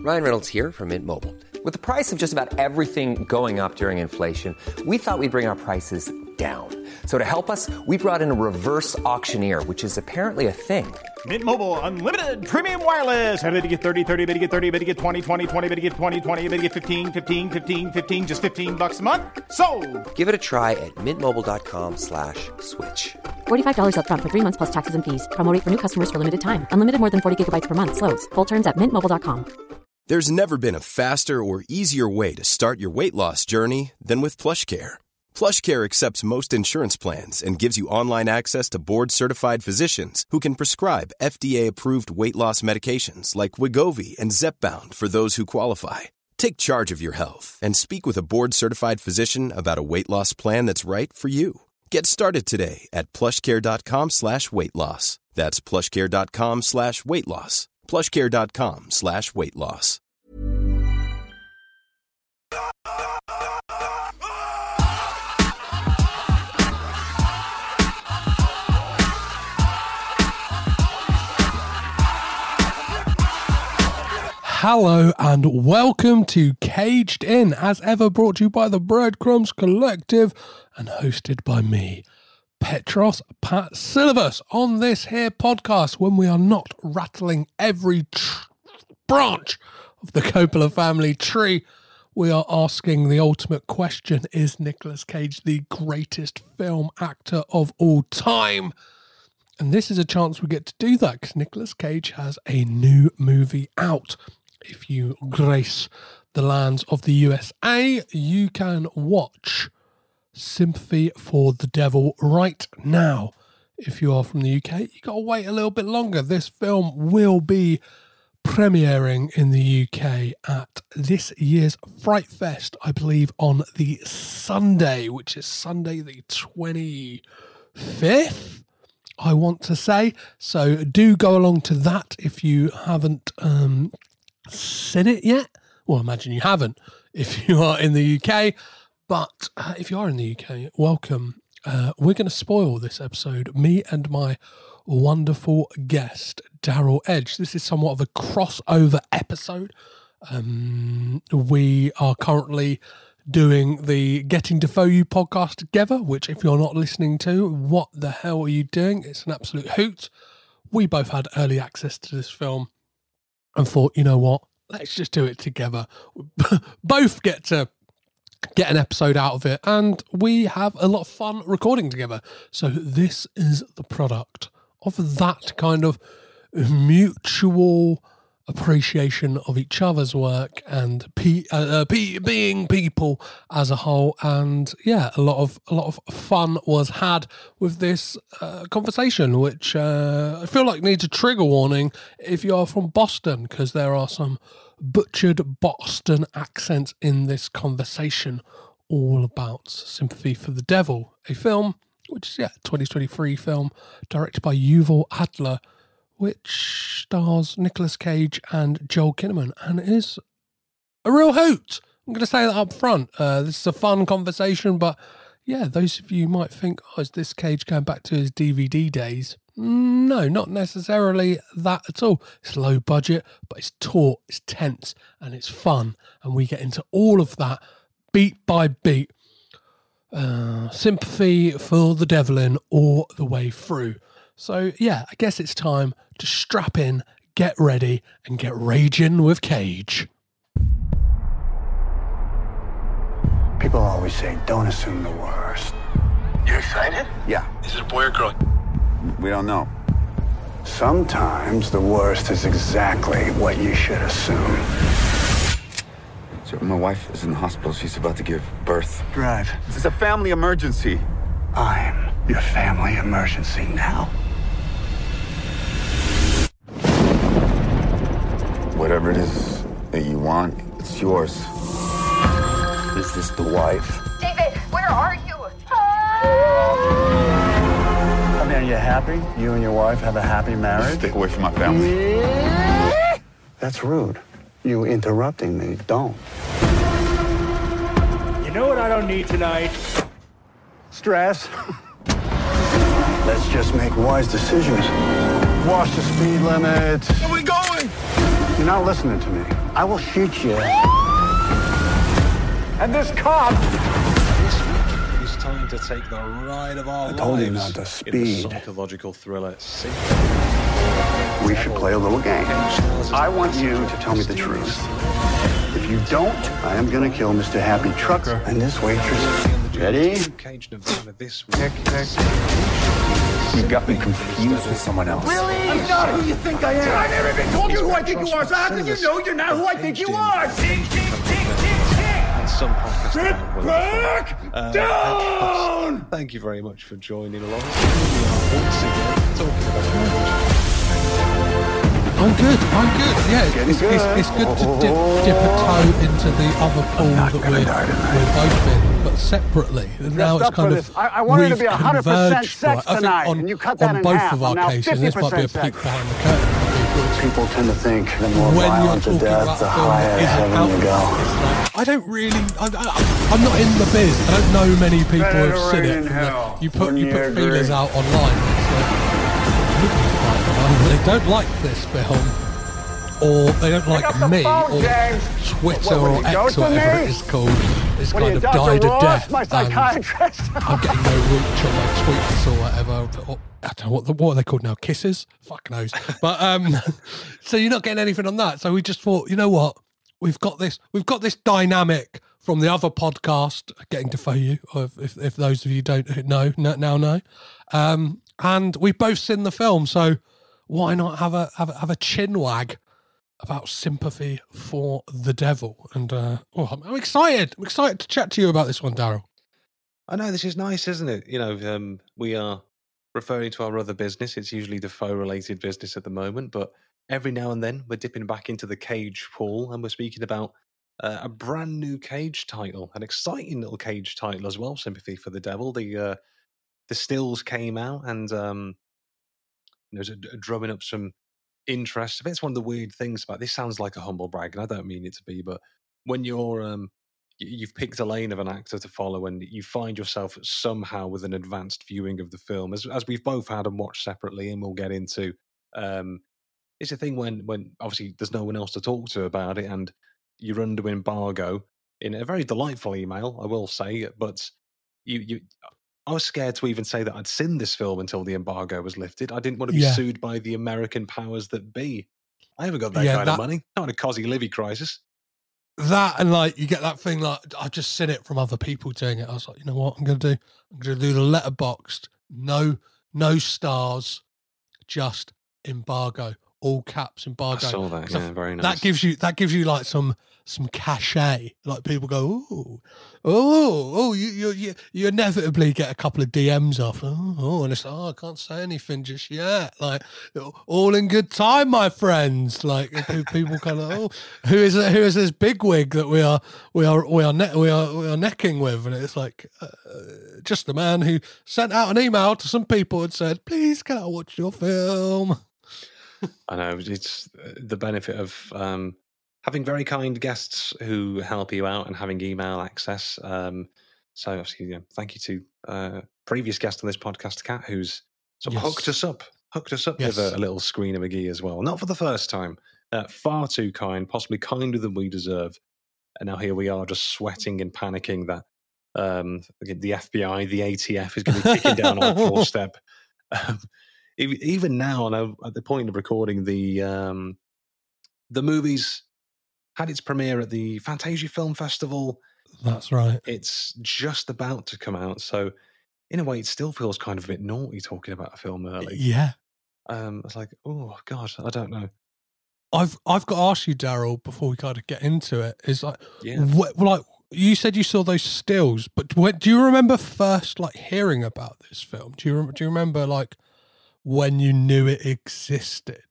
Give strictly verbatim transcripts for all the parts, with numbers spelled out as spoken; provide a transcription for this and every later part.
Ryan Reynolds here from Mint Mobile. With the price of just about everything going up during inflation, we thought we'd bring our prices down. So to help us, we brought in a reverse auctioneer, which is apparently a thing. Mint Mobile Unlimited Premium Wireless. How to get thirty, thirty, how to get thirty, how to get twenty, twenty, twenty, how to get twenty, twenty, how to get fifteen, fifteen, fifteen, fifteen, just fifteen bucks a month? Sold! Give it a try at mintmobile.com slash switch. forty-five dollars up front for three months plus taxes and fees. Promo rate for new customers for limited time. Unlimited more than forty gigabytes per month. Slows full terms at mint mobile dot com. There's never been a faster or easier way to start your weight loss journey than with PlushCare. PlushCare accepts most insurance plans and gives you online access to board-certified physicians who can prescribe F D A-approved weight loss medications like Wegovy and Zepbound for those who qualify. Take charge of your health and speak with a board-certified physician about a weight loss plan that's right for you. Get started today at plushcare.com slash weight loss. That's plushcare.com slash weight loss. plushcare.com slash weight loss. Hello and welcome to Caged In, as ever brought to you by the Breadcrumbs Collective and hosted by me, Petros Patsilivas, on this here podcast when we are not rattling every tr- branch of the Coppola family tree. We are asking the ultimate question: is Nicolas Cage the greatest film actor of all time? And this is a chance we get to do that because Nicolas Cage has a new movie out. If you grace the lands of the U S A, you can watch Sympathy for the Devil right now. If you are from the U K, you got to wait a little bit longer. This film will be premiering in the U K at this year's Fright Fest, I believe, on the Sunday, which is Sunday the twenty-fifth, I want to say. So do go along to that if you haven't um, seen it yet. Well, I imagine you haven't if you are in the U K. But uh, if you are in the U K, welcome. Uh, we're going to spoil this episode, me and my wonderful guest, Daryl Edge. This is somewhat of a crossover episode. Um, we are currently doing the Getting to Know You podcast together, which if you're not listening to, what the hell are you doing? It's an absolute hoot. We both had early access to this film and thought, you know what, let's just do it together. Both get to get an episode out of it, and we have a lot of fun recording together. So this is the product of that kind of mutual appreciation of each other's work and pe- uh, uh, pe- being people as a whole. And yeah, a lot of a lot of fun was had with this uh, conversation, which uh, I feel like needs a trigger warning if you are from Boston, because there are some butchered Boston accents in this conversation, all about Sympathy for the Devil, a film which is yeah, twenty twenty-three film directed by Yuval Adler, which stars Nicolas Cage and Joel Kinnaman, and is a real hoot. I'm going to say that up front. Uh, this is a fun conversation, but yeah, those of you might think, oh, is this Cage going back to his D V D days? No, not necessarily that at all. It's low budget, but it's taut, it's tense, and it's fun. And we get into all of that beat by beat. Uh, Sympathy for the Devil in all the way through. So yeah, I guess it's time to strap in, get ready, and get raging with Cage. People always say, don't assume the worst. You excited? Yeah. Is it a boy or girl? We don't know. Sometimes the worst is exactly what you should assume. So my wife is in the hospital. She's about to give birth. Drive. This is a family emergency. I'm your family emergency now. Whatever it is that you want, it's yours. Is this the wife? David, where are you? I mean, are you happy? You and your wife have a happy marriage? Stay away from my family. That's rude. You interrupting me. Don't. You know what I don't need tonight? Stress. Let's just make wise decisions. Watch the speed limit. Where are we going? You're not listening to me. I will shoot you. And this cop... This week, it's time to take the ride of our I lives. told you not to speed. In the psychological thriller. We should play a little game. I want you to tell me the truth. If you don't, I am going to kill Mister Happy Trucker and this waitress. Ready? Cage Nevada this week. Nick, Nick. You got me confused with someone else. Really? I'm not who you think I am. I never even told you who I think you are, so how can you know you're not who I think you are? Tick, tick, tick, tick, tick. And some podcasts. Sit back uh, down! Thank you very much for joining along. We are once again talking about I'm good. I'm good. Yeah, it's, it's, it's, it's good to dip, dip a toe into the other pool that we're, we're both in, but separately. And now it's kind of I, I wanted to we've be one hundred percent converged. sex Right? I think tonight, on, and you cut that on in both half. of our I'm now cases, this might be a fifty percent peek behind the curtain. People tend to think the more When you're violent the talking death, about the a film higher that isn't heaven out you there, go. it's like, I don't really. I, I, I'm not in the biz. I don't know many people Better who've seen rain it. in hell. You put Wouldn't you you put feelers agree? out online. It's like, nobody's buying them. They don't like this film, or they don't like up the me, phone, or James. Twitter What, or when you X, go to whatever me? it is called. It's What are kind you, of Doctor died a Ross, death. my and psychiatrist? I'm getting no reach on my tweets or whatever. Or, I don't know what, the, what are they called now? Kisses? Fuck knows. But um, so you're not getting anything on that. So we just thought, you know what? We've got this. We've got this dynamic from the other podcast, Getting to Know You. Or if, if, if those of you don't know now know, um, and we've both seen the film. So why not have a have a, have a chin wag about sympathy for the devil? And uh, oh, I'm, I'm excited. I'm excited to chat to you about this one, Daryl. I know, this is nice, isn't it? You know, um, we are referring to our other business. It's usually Defoe-related business at the moment, but every now and then we're dipping back into the Cage pool, and we're speaking about uh, a brand new Cage title, an exciting little Cage title as well, Sympathy for the Devil. The uh, the stills came out, and um, you know, d- drumming up some interest. I think it's one of the weird things about this. Sounds like a humble brag, and I don't mean it to be, but when you're um, you've picked a lane of an actor to follow and you find yourself somehow with an advanced viewing of the film, as as we've both had and watched separately, and we'll get into. Um, it's a thing when, when obviously there's no one else to talk to about it, and you're under embargo in a very delightful email, I will say, but you, you, I was scared to even say that I'd seen this film until the embargo was lifted. I didn't want to be Yeah. sued by the American powers that be. I haven't got that Yeah, kind that- of money. Not in a Cosy Livy crisis. That and like you get that thing like I've just seen it from other people doing it. I was like, you know what I'm gonna do? I'm gonna do the letterboxed, no, no stars, just embargo, all caps I embargo. saw that, 'Cause I- yeah, very nice. That gives you that gives you like some some cachet. Like people go, oh, oh, oh, you you you you inevitably get a couple of D Ms off. Oh, oh, and it's like, oh, I can't say anything just yet. Like all in good time, my friends. Like pe- people kind of, oh, who is it, who is this bigwig that we are we are we are ne- we are we are necking with? And it's like uh, just the man who sent out an email to some people and said, please can I watch your film? I know, it's uh, the benefit of um, having very kind guests who help you out and having email access. Um, so, obviously, you know, thank you to uh, previous guest on this podcast, Kat, who's sort of Yes. hooked us up, hooked us up Yes. with a, a little screen of McGee as well. Not for the first time, uh, far too kind, possibly kinder than we deserve. And now here we are, just sweating and panicking that um, the F B I, the A T F, is going to be kicking down our doorstep. Um, e- even now, and I- at the point of recording, the um, the movie's had its premiere at the Fantasia Film Festival. That's right. It's just about to come out, so in a way, it still feels kind of a bit naughty talking about a film early. Yeah. Um, it's like, oh god, I don't know. I've I've got to ask you, Daryl, before we kind of get into it. Is like, Yeah. what, like you said, you saw those stills, but when, do you remember first like hearing about this film? Do you rem- do you remember like when you knew it existed?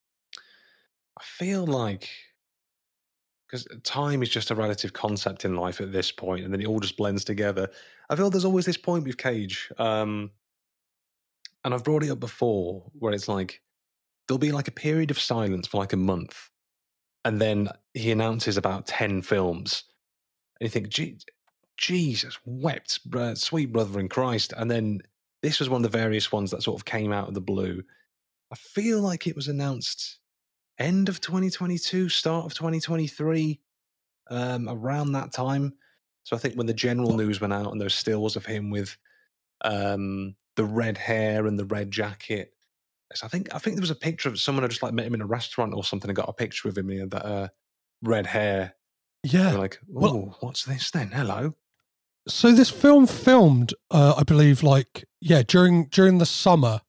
I feel like because time is just a relative concept in life at this point, and then it all just blends together. I feel there's always this point with Cage, um, and I've brought it up before, where it's like there'll be like a period of silence for like a month, and then he announces about ten films, and you think, "Gee, Jesus, wept, uh, sweet brother in Christ," and then this was one of the various ones that sort of came out of the blue. I feel like it was announced end of twenty twenty-two, start of twenty twenty-three, um, around that time. So I think when the general news went out and those stills of him with um, the red hair and the red jacket. So I think I think there was a picture of someone had just like met him in a restaurant or something and got a picture of him in that uh, red hair. Yeah. They're like, oh, well, what's this then? Hello. So this film filmed, uh, I believe, like yeah, during during the summer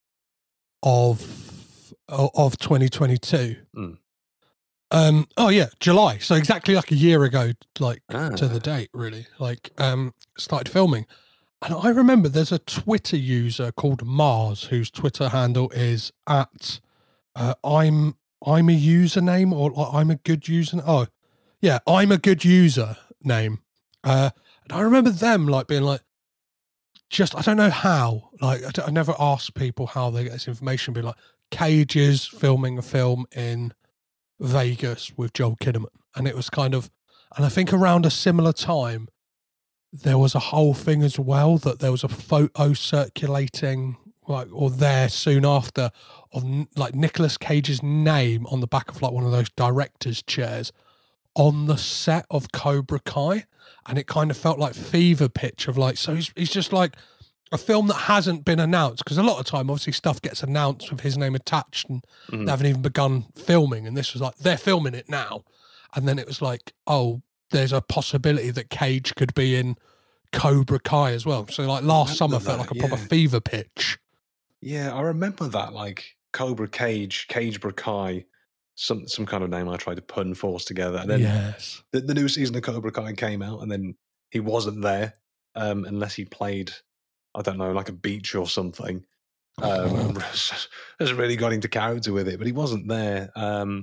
of of twenty twenty-two. Mm. Um. Oh yeah, July. So exactly like a year ago, like Ah. to the date, really. Like um, started filming, and I remember there's a Twitter user called Mars whose Twitter handle is at uh, I'm I'm a username or like, I'm a good user. Oh, yeah, I'm a good user name. Uh, and I remember them like being like, just I don't know how. Like I, d- I never asked people how they get this information. Being like, Cage is filming a film in Vegas with Joel Kinnaman, and it was kind of, and I think around a similar time, there was a whole thing as well that there was a photo circulating, like or there soon after, of like Nicolas Cage's name on the back of like one of those directors' chairs on the set of Cobra Kai, and it kind of felt like fever pitch of like, so he's he's just like a film that hasn't been announced, because a lot of time obviously stuff gets announced with his name attached and Mhm. they haven't even begun filming, and this was like they're filming it now, and then it was like, oh, there's a possibility that Cage could be in Cobra Kai as well. So like last summer remember felt that, like a proper yeah. fever pitch. Yeah, I remember that, like Cobra Cage, Cage Kai, some some kind of name I tried to pun force together. And then Yes. the, the new season of Cobra Kai came out, and then he wasn't there um, unless he played, I don't know, like a beach or something. Um, and has really got into character with it, but he wasn't there. Um,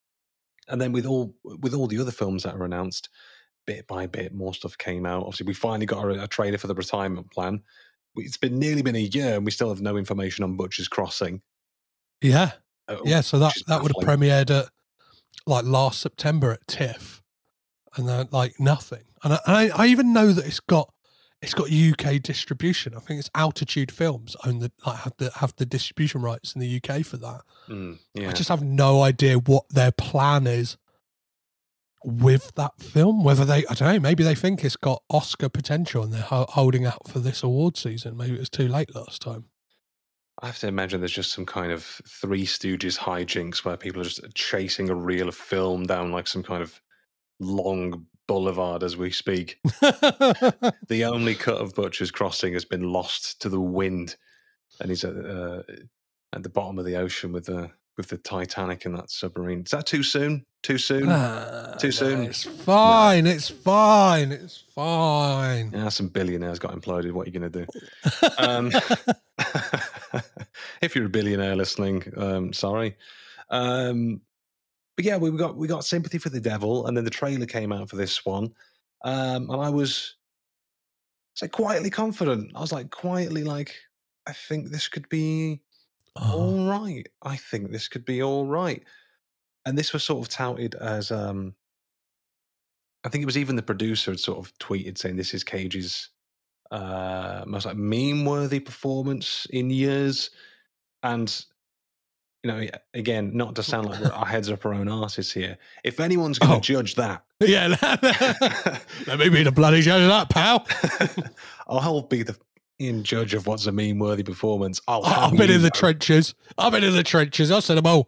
and then with all with all the other films that were announced, bit by bit, more stuff came out. Obviously, we finally got a, a trailer for the retirement plan. It's been nearly been a year, and we still have no information on Butcher's Crossing. Yeah. uh, Yeah, so that, which is that would have baffling. premiered at like last September at TIFF, and then like nothing. And I, and I, I even know that it's got it's got U K distribution. I think it's Altitude Films own the like have the have the distribution rights in the U K for that. Mm, yeah. I just have no idea what their plan is with that film. Whether they, I don't know, maybe they think it's got Oscar potential and they're ho- holding out for this award season. Maybe it was too late last time. I have to imagine there's just some kind of Three Stooges hijinks where people are just chasing a reel of film down like some kind of long boulevard as we speak. The only cut of Butcher's Crossing has been lost to the wind, and he's at, uh, at the bottom of the ocean with the with the Titanic and that submarine. Is that too soon? Too soon? Ah, Too no, soon? It's fine. It's fine. It's fine. Yeah, some billionaires got imploded. What are you going to do? um, if you're a billionaire listening, um, sorry. Um, but yeah, we got we got Sympathy for the Devil, and then the trailer came out for this one, um, and I was say quietly confident. I was like quietly like, I think this could be Oh, all right. I think this could be all right. And this was sort of touted as, um, I think it was even the producer had sort of tweeted saying this is Cage's uh, most like meme-worthy performance in years. And you know, again, not to sound like we're, our heads up our own artists here. If anyone's going to Oh. judge that, yeah. Let me be the bloody judge of that, pal. I'll be the in judge of what's a meme-worthy performance. I'll I've have been you in the know. trenches. I've been in the trenches. I've said them all.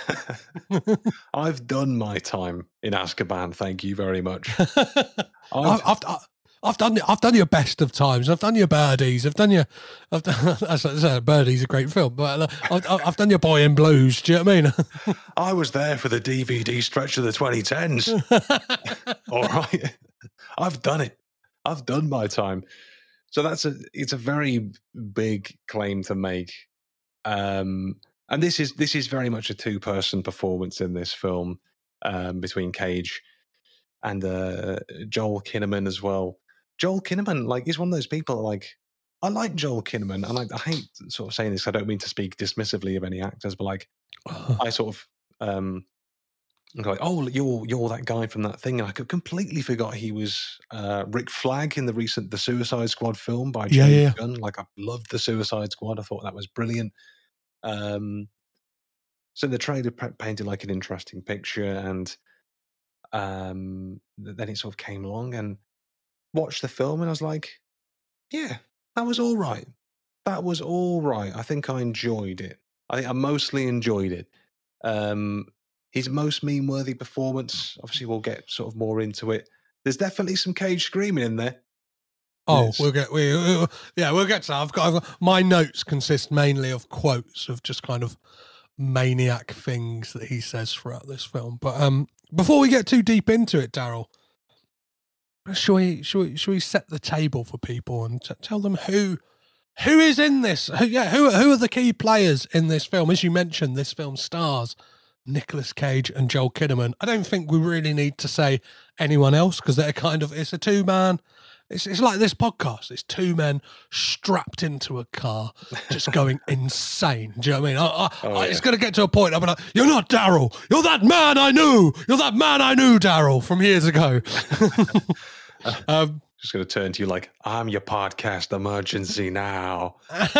I've done my time in Azkaban. Thank you very much. I've, I've, I've, I've done I've done your best of times. I've done your birdies. I've done your I've done that's, that's, Birdie's a great film, but uh, I've, I've done your Boy in Blues. Do you know what I mean? I was there for the D V D stretch of the twenty tens. All right, I've done it. I've done my time. So that's a it's a very big claim to make, um, and this is this is very much a two person performance in this film um, between Cage and uh, Joel Kinnaman as well. Joel Kinnaman, like, he's one of those people. Like, I like Joel Kinnaman, and I, I hate sort of saying this. I don't mean to speak dismissively of any actors, but like, I sort of um, go like, oh, you're you're that guy from that thing, and I completely forgot he was uh, Rick Flag in the recent The Suicide Squad film by Yeah, James yeah. Gunn. Like, I loved The Suicide Squad. I thought that was brilliant. Um, So the trailer painted like an interesting picture, and um, then it sort of came along and watched the film, and I was like, yeah, that was all right. That was all right. I think I enjoyed it. I think I mostly enjoyed it. Um, his most meme-worthy performance, obviously we'll get sort of more into it. There's definitely some Cage screaming in there. Oh, Yes. we'll get we we- yeah, we'll get to that. I've got, I've got my notes consist mainly of quotes of just kind of maniac things that he says throughout this film. But um, before we get too deep into it, Daryl, shall we shall we shall we set the table for people and t- tell them who who is in this? Who, yeah, who who are the key players in this film? As you mentioned, this film stars Nicolas Cage and Joel Kinnaman. I don't think we really need to say anyone else because they're kind of it's a two man. It's it's like this podcast. It's two men strapped into a car, just going insane. Do you know what I mean? I, I, Oh, I, yeah. it's going to get to a point. I'm like, you're not Daryl. You're that man I knew. You're that man I knew, Daryl, from years ago. um, Just going to turn to you like, I'm your podcast emergency now.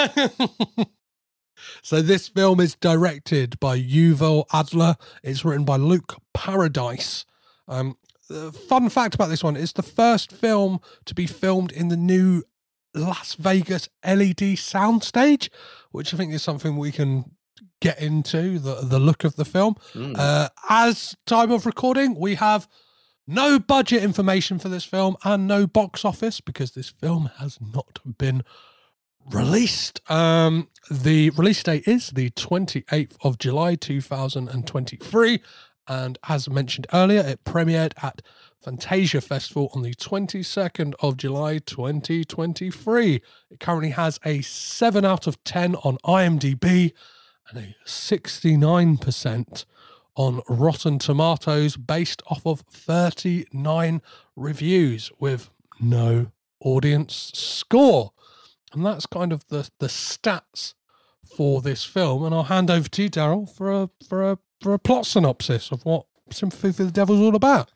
So this film is directed by Yuval Adler. It's written by Luke Paradise. Um, the fun fact about this one, it's the first film to be filmed in the new Las Vegas L E D soundstage, which I think is something we can get into, the, the look of the film. Mm. Uh, as time of recording, we have no budget information for this film and no box office because this film has not been released. Um, the release date is the twenty-eighth of July, two thousand twenty-three. And as mentioned earlier, it premiered at Fantasia Festival on the twenty-second of July, twenty twenty-three. It currently has a seven out of ten on IMDb and a sixty-nine percent on Rotten Tomatoes based off of thirty-nine reviews with no audience score. And that's kind of the, the stats for this film. And I'll hand over to you, Daryl, for a for a for a plot synopsis of what Sympathy for the Devil's all about.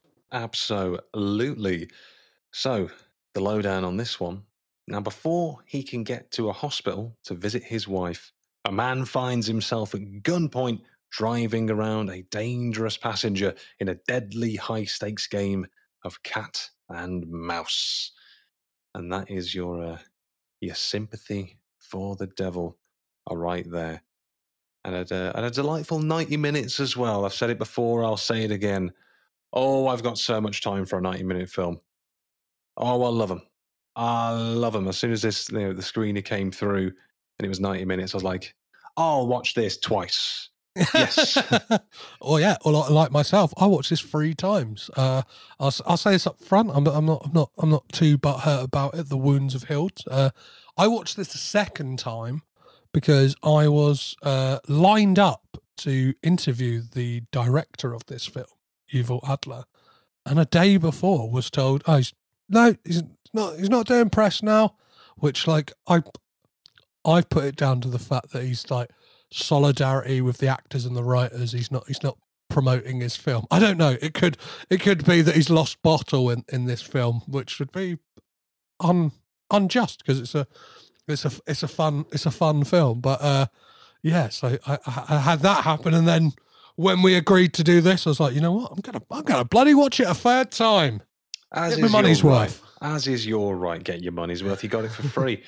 Absolutely. So, the lowdown on this one. Now, before he can get to a hospital to visit his wife, a man finds himself at gunpoint driving around a dangerous passenger in a deadly high-stakes game of cat and mouse. And that is your uh, your sympathy for the devil are right there. And at a, at a delightful ninety minutes as well. I've said it before, I'll say it again. Oh, I've got so much time for a ninety-minute film. Oh, I love them. I love them. As soon as this, you know, the screener came through and it was ninety minutes, I was like, I'll watch this twice. Yes. Oh yeah, or like, like myself, I watched this three times. Uh, I'll, I'll say this up front. I'm, I'm not. I'm not. I'm not too butthurt about it. The wounds have healed. Uh, I watched this a second time because I was uh, lined up to interview the director of this film, Yuval Adler, and a day before was told, "Oh, he's, no, he's not. He's not doing press now." Which, like, I, I've put it down to the fact that he's like solidarity with the actors and the writers. He's not. He's not promoting his film. I don't know. It could. It could be that he's lost bottle in, in this film, which would be un unjust because it's a. It's a it's a fun it's a fun film, but uh, yeah. So I, I, I had that happen, and then when we agreed to do this, I was like, you know what, I'm gonna I'm gonna bloody watch it a third time. As Get my is money's your worth. Right. As is your right. Get your money's worth. You got it for free.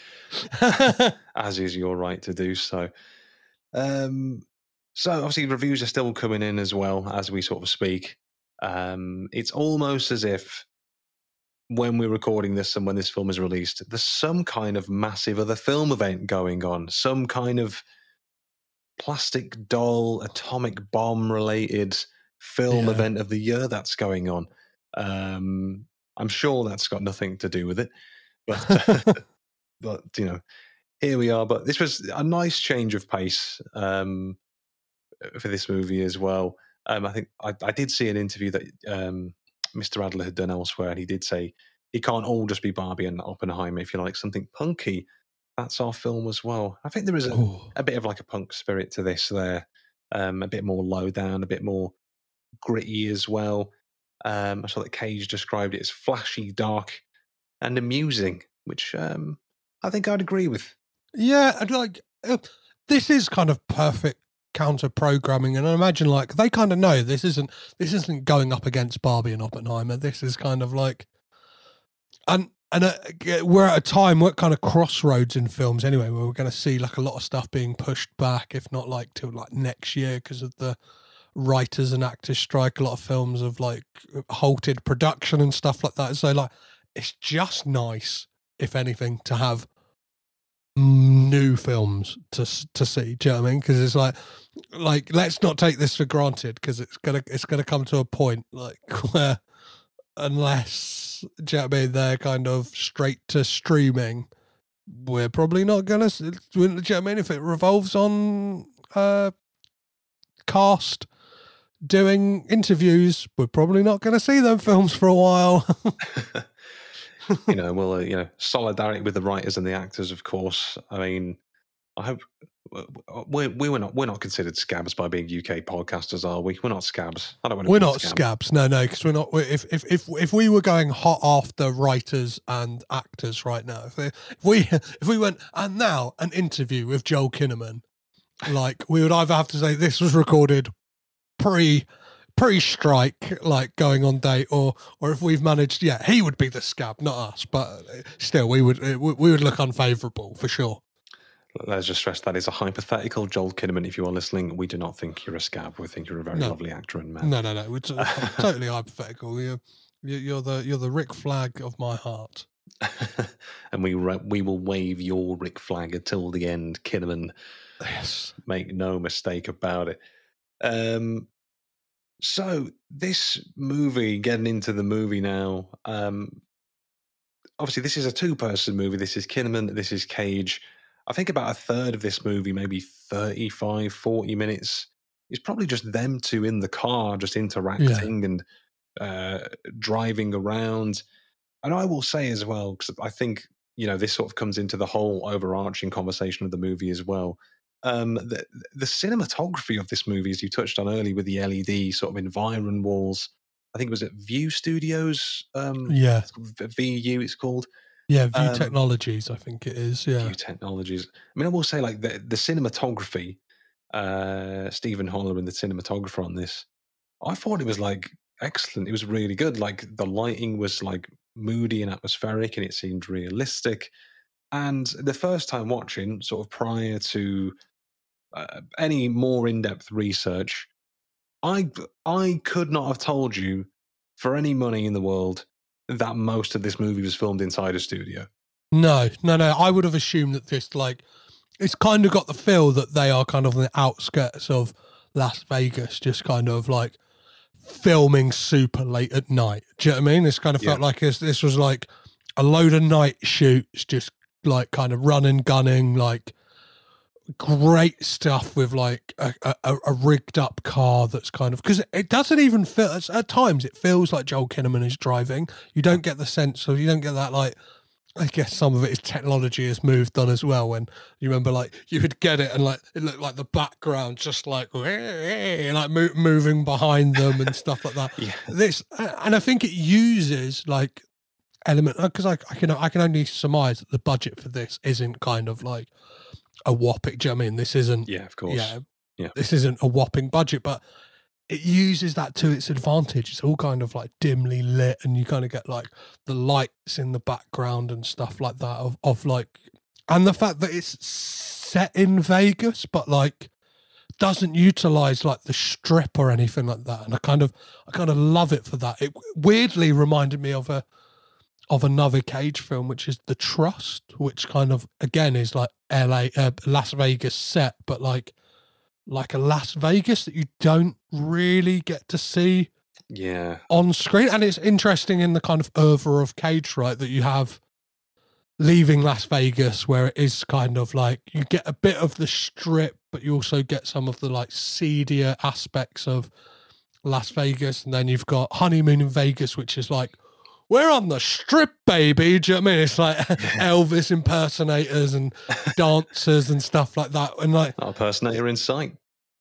As is your right to do so. Um, so obviously reviews are still coming in as well as we sort of speak. Um, it's almost as if when we're recording this and when this film is released, there's some kind of massive other film event going on, some kind of plastic doll, atomic bomb related film Yeah. event of the year that's going on. Um, I'm sure that's got nothing to do with it, but, but you know, here we are. But this was a nice change of pace um, for this movie as well. Um, I think I, I did see an interview that um, Mister Adler had done elsewhere, and he did say it can't all just be Barbie and Oppenheimer. If you like something punky, that's our film as well. I think there is a, Ooh. a bit of like a punk spirit to this there, um, a bit more low down, a bit more gritty as well. Um, I saw that Cage described it as flashy, dark, and amusing, which um, I think I'd agree with. Yeah, I'd like uh, this is kind of perfect counter programming, and I imagine like they kind of know this isn't this isn't going up against Barbie and Oppenheimer. This is kind of like, and and uh, we're at a time, we're kind of crossroads in films anyway, where we're going to see like a lot of stuff being pushed back, if not like till like next year because of the writers and actors strike. A lot of films have like halted production and stuff like that. So like, it's just nice, if anything, to have new films to to see. Do you know what I mean? Because it's like, like let's not take this for granted, because it's gonna it's gonna come to a point like where unless, do you know what I mean, they're kind of straight to streaming, we're probably not gonna. Do you know what I mean? If it revolves on uh, cast doing interviews, we're probably not going to see them films for a while. You know, well, uh, you know, solidarity with the writers and the actors, of course. I mean, I hope we we were not we're not considered scabs by being U K podcasters, are we? We're not scabs. I don't want to. We're not scab. scabs. No, no, because we're not. If if if if we were going hot after writers and actors right now, if, they, if we if we went and now an interview with Joel Kinnaman, like we would either have to say this was recorded pre. pre-strike, like going on date, or or if we've managed, yeah, he would be the scab, not us, but still we would we would look unfavourable for sure. Let's just stress that is a hypothetical. Joel Kinnaman, if you are listening, we do not think you're a scab. We think you're a very no. lovely actor and man. No, no, no, it's totally hypothetical. You're, you're the you're the Rick Flag of my heart. And we we will wave your Rick Flag until the end, Kinnaman. Yes, make no mistake about it. Um. So this movie, getting into the movie now, um, obviously this is a two-person movie. This is Kinnaman, this is Cage. I think about a third of this movie, maybe thirty-five, forty minutes, is probably just them two in the car, just interacting yeah. and uh, driving around. And I will say as well, because I think, you know, this sort of comes into the whole overarching conversation of the movie as well. Um, the, the cinematography of this movie, as you touched on earlier, with the L E D sort of environ walls, I think it was at View Studios. Um, yeah, V U it's called. Yeah, View um, Technologies, I think it is. Yeah, View Technologies. I mean, I will say, like the the cinematography. Uh, Stephen Holland, the cinematographer on this, I thought it was like excellent. It was really good. Like the lighting was like moody and atmospheric, and it seemed realistic. And the first time watching, sort of prior to Uh, any more in-depth research, I I could not have told you for any money in the world that most of this movie was filmed inside a studio. No, no, no. I would have assumed that this, like, it's kind of got the feel that they are kind of on the outskirts of Las Vegas, just kind of like filming super late at night. Do you know what I mean? This kind of felt yeah. like this, this was like a load of night shoots, just like kind of running, gunning, like great stuff with like a, a, a rigged up car that's kind of, because it doesn't even feel, at times it feels like Joel Kinnaman is driving. You don't get the sense of, you don't get that, like, I guess some of it is technology has moved on as well. When you remember, like, you would get it and like it looked like the background just like like mo- moving behind them and stuff like that. Yeah. This, and I think it uses like element, because I, I can I can only surmise that the budget for this isn't kind of like a whopping, do you know what I mean? This isn't, yeah, of course, yeah, yeah. This isn't a whopping budget, but it uses that to its advantage. It's all kind of like dimly lit, and you kind of get like the lights in the background and stuff like that. Of of like, and the fact that it's set in Vegas, but like doesn't utilize like the strip or anything like that. And I kind of, I kind of love it for that. It weirdly reminded me of a. of another Cage film, which is The Trust, which kind of, again, is like L A, uh, Las Vegas set, but like like a Las Vegas that you don't really get to see yeah. on screen. And it's interesting in the kind of oeuvre of Cage, right, that you have leaving Las Vegas, where it is kind of like, you get a bit of the strip, but you also get some of the like seedier aspects of Las Vegas. And then you've got Honeymoon in Vegas, which is like, we're on the strip, baby. Do you know what I mean? It's like Elvis impersonators and dancers and stuff like that. And like, our impersonator in sight.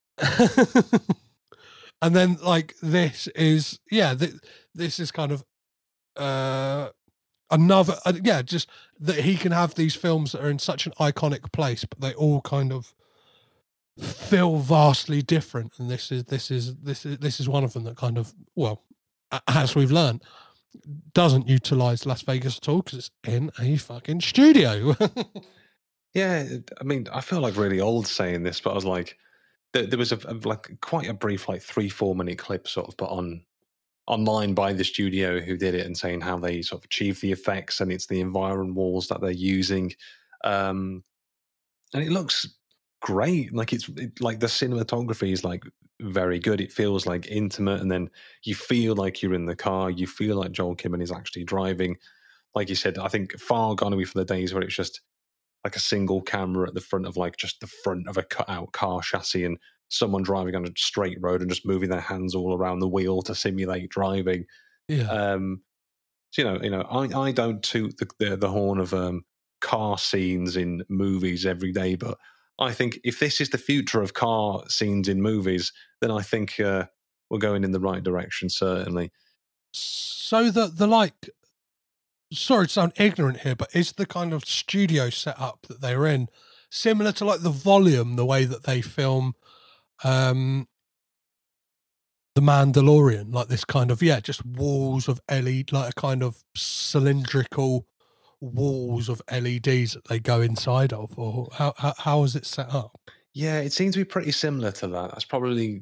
And then like this is, yeah, th- this is kind of uh, another, uh, yeah, just that he can have these films that are in such an iconic place, but they all kind of feel vastly different, and this is this is this is this is one of them that kind of, well, as we've learned, doesn't utilize Las Vegas at all because it's in a fucking studio. Yeah, I mean, I feel like really old saying this, but I was like, there, there was a, a like quite a brief, like three four minute clip sort of put on online by the studio who did it, and saying how they sort of achieve the effects, and it's the environment walls that they're using, um, and it looks great. Like it's it, like the cinematography is like very good. It feels like intimate, and then you feel like you're in the car. You feel like Joel Kinnaman is actually driving. Like you said, I think far gone away from the days where it's just like a single camera at the front of like just the front of a cut out car chassis and someone driving on a straight road and just moving their hands all around the wheel to simulate driving. Yeah. Um, so, you know, you know, I, I don't toot the, the, the horn of um, car scenes in movies every day, but I think if this is the future of car scenes in movies, then I think uh, we're going in the right direction, certainly. So the the like, sorry to sound ignorant here, but is the kind of studio setup that they're in similar to like the Volume, the way that they film um, The Mandalorian, like this kind of, yeah, just walls of L E D, like a kind of cylindrical walls of L E Ds that they go inside of, or how how, how is it set up? Yeah, it seems to be pretty similar to that. That's probably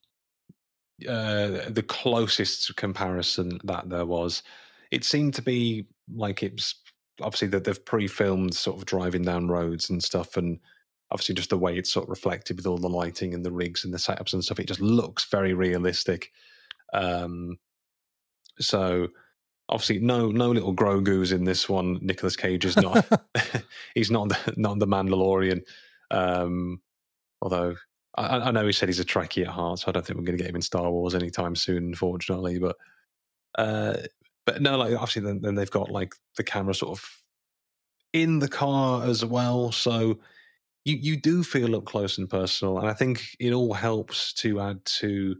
uh, the closest comparison that there was. It seemed to be like it's obviously that they've pre-filmed sort of driving down roads and stuff, and obviously just the way it's sort of reflected with all the lighting and the rigs and the setups and stuff, it just looks very realistic. Um, so obviously no no little Grogu's in this one. Nicolas Cage is not he's not the, not the Mandalorian. Um, although I, I know he said he's a Trekkie at heart, so I don't think we're going to get him in Star Wars anytime soon, unfortunately. But uh, but no, like obviously then, then they've got like the camera sort of in the car as well, so you you do feel up close and personal, and I think it all helps to add to.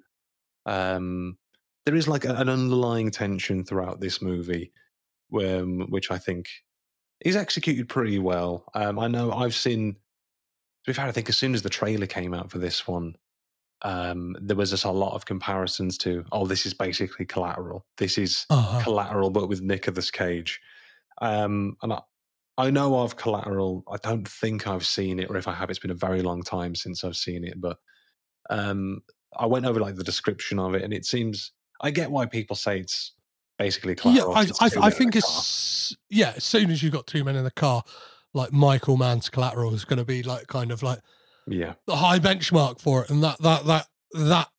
Um, there is like a, an underlying tension throughout this movie, where, which I think is executed pretty well. Um, I know I've seen. To be fair, I think as soon as the trailer came out for this one, um, there was just a lot of comparisons to, oh, this is basically Collateral. This is uh-huh. Collateral, but with Nicolas Cage. Um, and I, I know of Collateral. I don't think I've seen it, or if I have, it's been a very long time since I've seen it. But um, I went over like the description of it, and it seems I get why people say it's basically Collateral. Yeah, I, I, I think it's yeah. As soon as you've got two men in the car, like Michael Mann's Collateral is going to be like kind of like yeah the high benchmark for it, and that that that that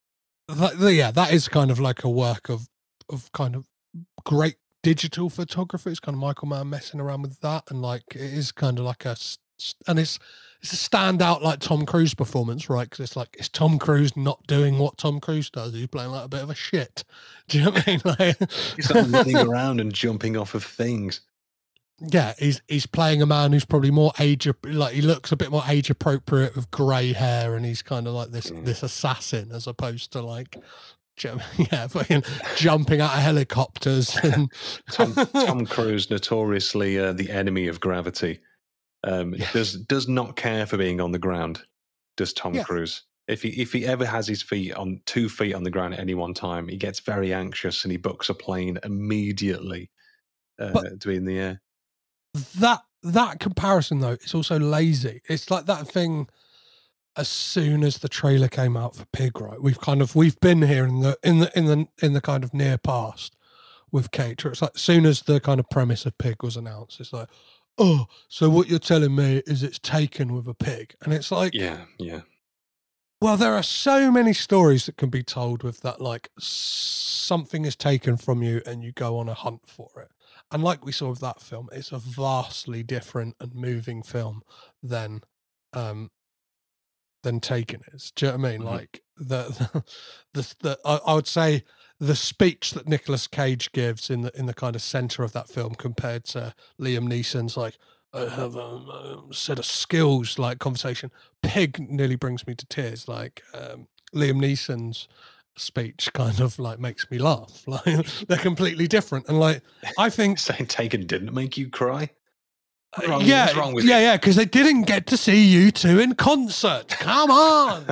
that yeah, that is kind of like a work of of kind of great digital photography. It's kind of Michael Mann messing around with that, and like it is kind of like a and it's it's a standout like Tom Cruise performance, right? Because it's like it's Tom Cruise not doing what Tom Cruise does. He's playing like a bit of a shit. Do you know what I mean? Like, he's like running around and jumping off of things. Yeah, he's he's playing a man who's probably more age like he looks a bit more age appropriate with grey hair, and he's kind of like this mm. this assassin as opposed to like yeah, fucking jumping out of helicopters. And Tom, Tom Cruise, notoriously uh, the enemy of gravity, um, yeah. does does not care for being on the ground. Does Tom yeah. Cruise? If he if he ever has his feet on two feet on the ground at any one time, he gets very anxious and he books a plane immediately uh, but, to be in the air. That that comparison though, it's also lazy. It's like that thing. As soon as the trailer came out for Pig, right, we've kind of we've been here in the in the in the in the kind of near past with Cage. It's like as soon as the kind of premise of Pig was announced, it's like, oh, so what you're telling me is it's Taken with a pig, and it's like, yeah, yeah. Well, there are so many stories that can be told with that. Like something is taken from you, and you go on a hunt for it. And like we saw with that film, it's a vastly different and moving film than um, than Taken is. Do you know what I mean? Mm-hmm. Like the the, the, the I, I would say the speech that Nicolas Cage gives in the in the kind of center of that film compared to Liam Neeson's like, I have a, a set of skills like conversation. Pig nearly brings me to tears. Like um, Liam Neeson's speech kind of like makes me laugh. Like they're completely different, and like I think saying Taken didn't make you cry. What's wrong, yeah, what's wrong with yeah, you? yeah, because they didn't get to see you two in concert. Come on.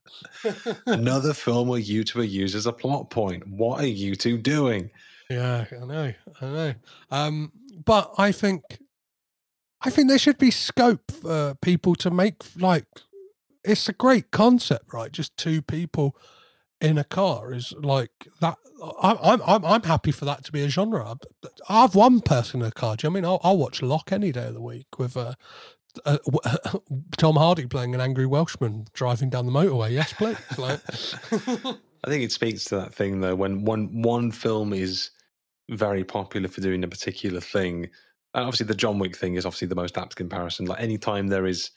Another film where U two are used as a plot point. What are you two doing? Yeah, I know, I know. Um, but I think, I think there should be scope for people to make, like, it's a great concept, right? Just two people in a car is like that. I'm I'm I'm I'm happy for that to be a genre. I have one person in a car. Do you know what I mean? I'll, I'll watch Locke any day of the week with uh, uh, Tom Hardy playing an angry Welshman driving down the motorway. Yes, please. Like, I think it speaks to that thing though. When one one film is very popular for doing a particular thing, and obviously the John Wick thing is obviously the most apt comparison. Like anytime there is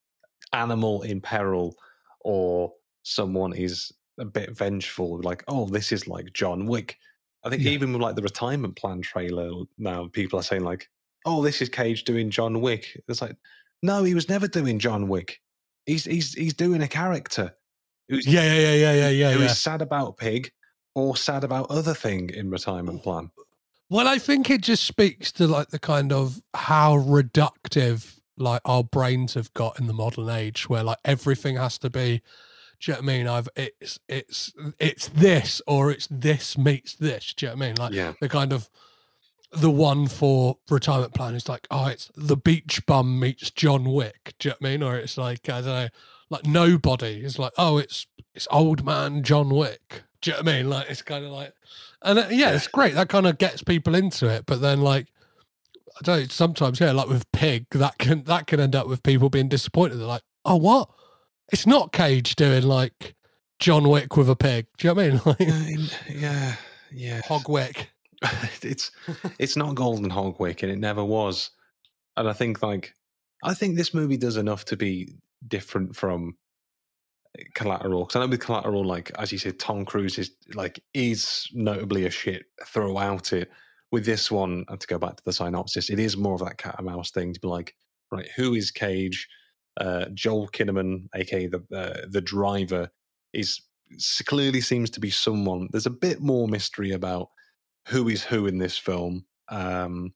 animal in peril or someone is a bit vengeful, like, oh, this is like John Wick. I think Yeah. even with like the retirement plan trailer now, people are saying like, oh, this is Cage doing John Wick. It's like, no, he was never doing John Wick. He's he's he's doing a character who's yeah, yeah, yeah, yeah, yeah, yeah. who yeah. is sad about Pig or sad about other thing in retirement plan. Well, I think it just speaks to like the kind of how reductive like our brains have got in the modern age, where like everything has to be. Do you know what I mean? I've it's it's it's this or it's this meets this. Do you know what I mean? Like Yeah. the kind of the one for retirement plan is like, oh, it's the beach bum meets John Wick. Do you know what I mean? Or it's like, I don't know, like Nobody is like, oh, it's it's old man John Wick. Do you know what I mean? Like it's kind of like, and uh, yeah, it's great. That kind of gets people into it. But then like, I don't know, sometimes, yeah, like with Pig, that can that can end up with people being disappointed. They're like, oh, what? It's not Cage doing like John Wick with a pig. Do you know what I mean? Like, yeah, yeah. Hogwick. it's it's not Golden Hogwick, and it never was. And I think like I think this movie does enough to be different from Collateral. Because I know with Collateral, like as you said, Tom Cruise is like is notably a shit throughout it. With this one, and to go back to the synopsis, it is more of that cat and mouse thing to be like, right, who is Cage? Uh, Joel Kinnaman, aka the uh, the driver, is clearly seems to be someone. There's a bit more mystery about who is who in this film, um,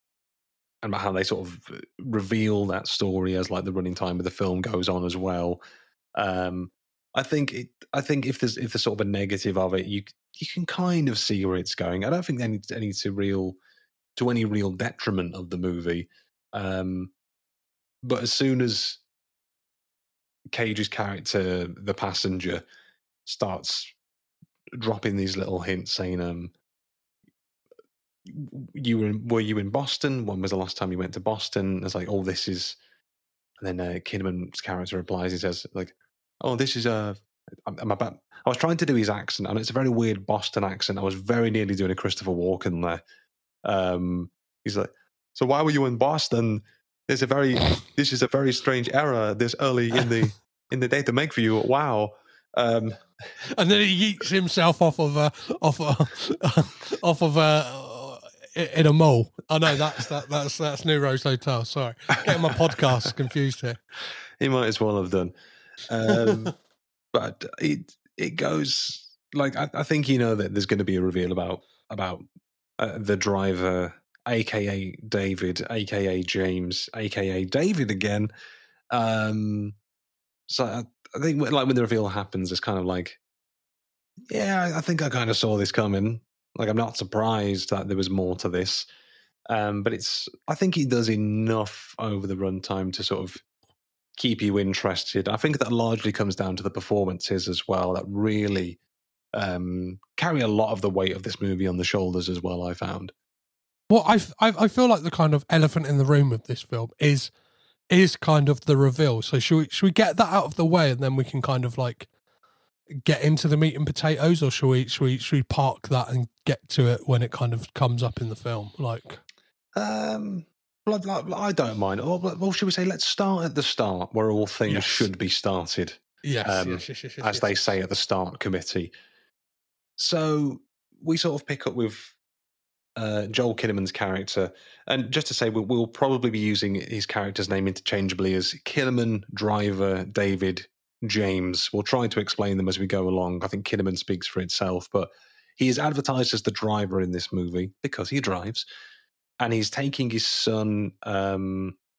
and about how they sort of reveal that story as like the running time of the film goes on as well. Um, I think it. I think if there's if there's sort of a negative of it, you you can kind of see where it's going. I don't think any any to real to any real detriment of the movie. Um, but as soon as Cage's character, the passenger, starts dropping these little hints saying, um, you were in, were you in Boston? When was the last time you went to Boston? It's like, oh, this is, and then uh, Kinnaman's character replies, he says like, oh, this is a, I'm, I'm about, I was trying to do his accent, and it's a very weird Boston accent. I was very nearly doing a Christopher Walken there. Um, he's like, so why were you in Boston? There's a very, this is a very strange era this early in the in the day to make for you. Wow. Um, and then he yeets himself off of a off a, off of a in a mall. I know that's that that's that's New Rose Hotel. Sorry, getting my podcasts confused here. He might as well have done. Um, but it it goes like I, I think you know that there's going to be a reveal about about uh, the driver, aka David, aka James, aka David again. Um, so I, I think like when the reveal happens, it's kind of like, yeah, I think I kind of saw this coming. Like I'm not surprised that there was more to this. Um, but it's I think he does enough over the runtime to sort of keep you interested. I think that largely comes down to the performances as well that really um, carry a lot of the weight of this movie on the shoulders as well, I found. Well, I, I, I feel like the kind of elephant in the room of this film is is kind of the reveal. So should we, should we get that out of the way and then we can kind of like get into the meat and potatoes, or should we should we, should we park that and get to it when it kind of comes up in the film? Like, um, well, I don't mind. Or, well, should we say let's start at the start where all things Yes. should be started? yes, Um, yes, yes, yes, yes, as yes, they yes. say at the start committee. So we sort of pick up with uh, Joel Kinnaman's character, and just to say, we'll, we'll probably be using his character's name interchangeably as Kinnaman, Driver, David, James. We'll try to explain them as we go along. I think Kinnaman speaks for itself, but he is advertised as the driver in this movie because he drives, and he's taking his son um,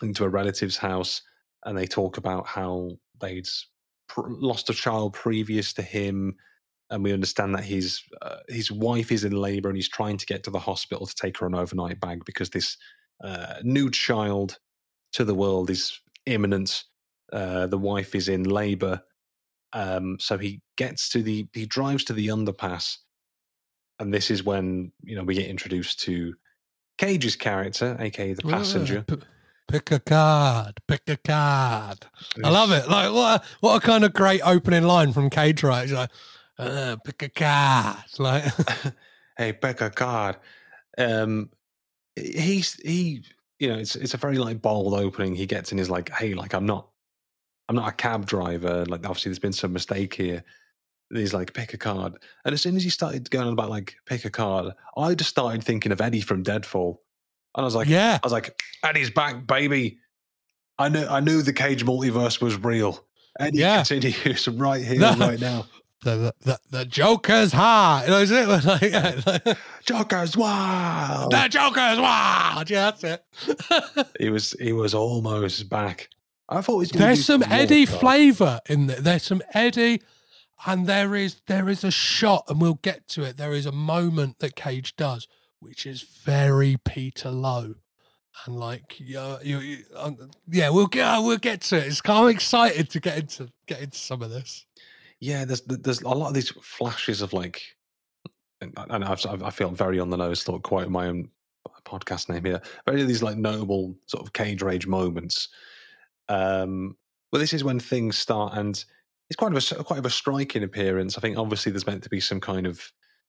into a relative's house, and they talk about how they'd pr- lost a child previous to him, and we understand that his uh, his wife is in labour and he's trying to get to the hospital to take her an overnight bag because this uh, new child to the world is imminent. Uh, the wife is in labour, um, so he gets to the he drives to the underpass, and this is when you know we get introduced to Cage's character, aka the passenger. P- pick a card, pick a card. I love it. Like what? A, what a kind of great opening line from Cage, right? He's like, uh, pick a card. Like, hey, pick a card. Um, he's he. You know, it's it's a very like bold opening. He gets in, he's like, hey, like I'm not, I'm not a cab driver. Like obviously, there's been some mistake here. And he's like, pick a card. And as soon as he started going on about like pick a card, I just started thinking of Eddie from Deadfall. And I was like, yeah, I was like, Eddie's back, baby. I knew I knew the Cage multiverse was real. Eddie yeah. continues right here, no. right now. The, the the Joker's high. You know, is it? Like, yeah, like, Joker's wild. The Joker's wild. Yeah, that's it. he was he was almost back. I thought he was there's some Eddie card. flavour in there. There's some Eddie, and there is there is a shot, and we'll get to it. There is a moment that Cage does, which is very Peter Lowe, and like yeah, you, you, um, yeah, we'll get we'll get to it. It's, I'm excited to get into get into some of this. Yeah, there's there's a lot of these flashes of like, and I've, I feel very on the nose, thought quite my own podcast name here. Very these like notable sort of Cage Rage moments. Um, well, this is when things start, and it's quite of a quite of a striking appearance. I think obviously there's meant to be some kind of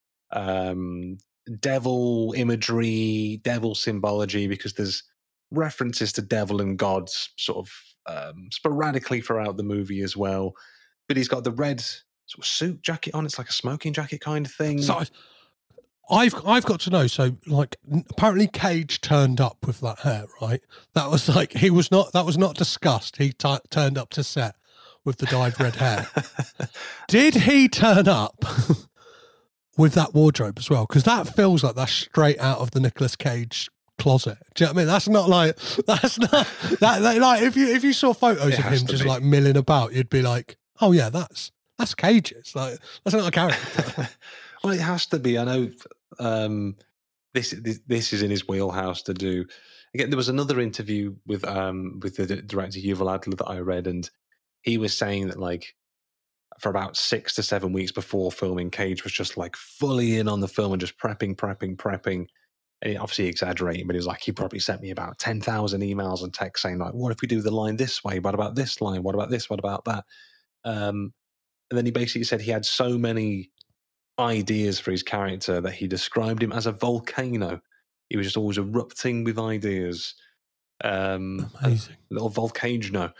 um, devil imagery, devil symbology, because there's references to devil and gods sort of um, sporadically throughout the movie as well. But he's got the red sort of suit jacket on. It's like a smoking jacket kind of thing. So I've I've got to know. So like apparently Cage turned up with that hair, right? That was like he was not. That was not discussed. He t- turned up to set with the dyed red hair. Did he turn up with that wardrobe as well? Because that feels like that's straight out of the Nicolas Cage closet. Do you know what I mean? That's not like that's not that, that like if you if you saw photos It of has him to just be. like milling about, you'd be like, oh yeah, that's that's Cage's. Like that's not a character. Well, it has to be. I know um, this, this this is in his wheelhouse to do. Again, there was another interview with um, with the director Yuval Adler that I read, and he was saying that like for about six to seven weeks before filming, Cage was just like fully in on the film and just prepping, prepping, prepping. And he obviously exaggerating, but he was like, he probably sent me about ten thousand emails and texts saying like, what if we do the line this way? What about this line? What about this? What about that? Um, and then he basically said he had so many ideas for his character that he described him as a volcano. He was just always erupting with ideas. Um, Amazing. A little volcano.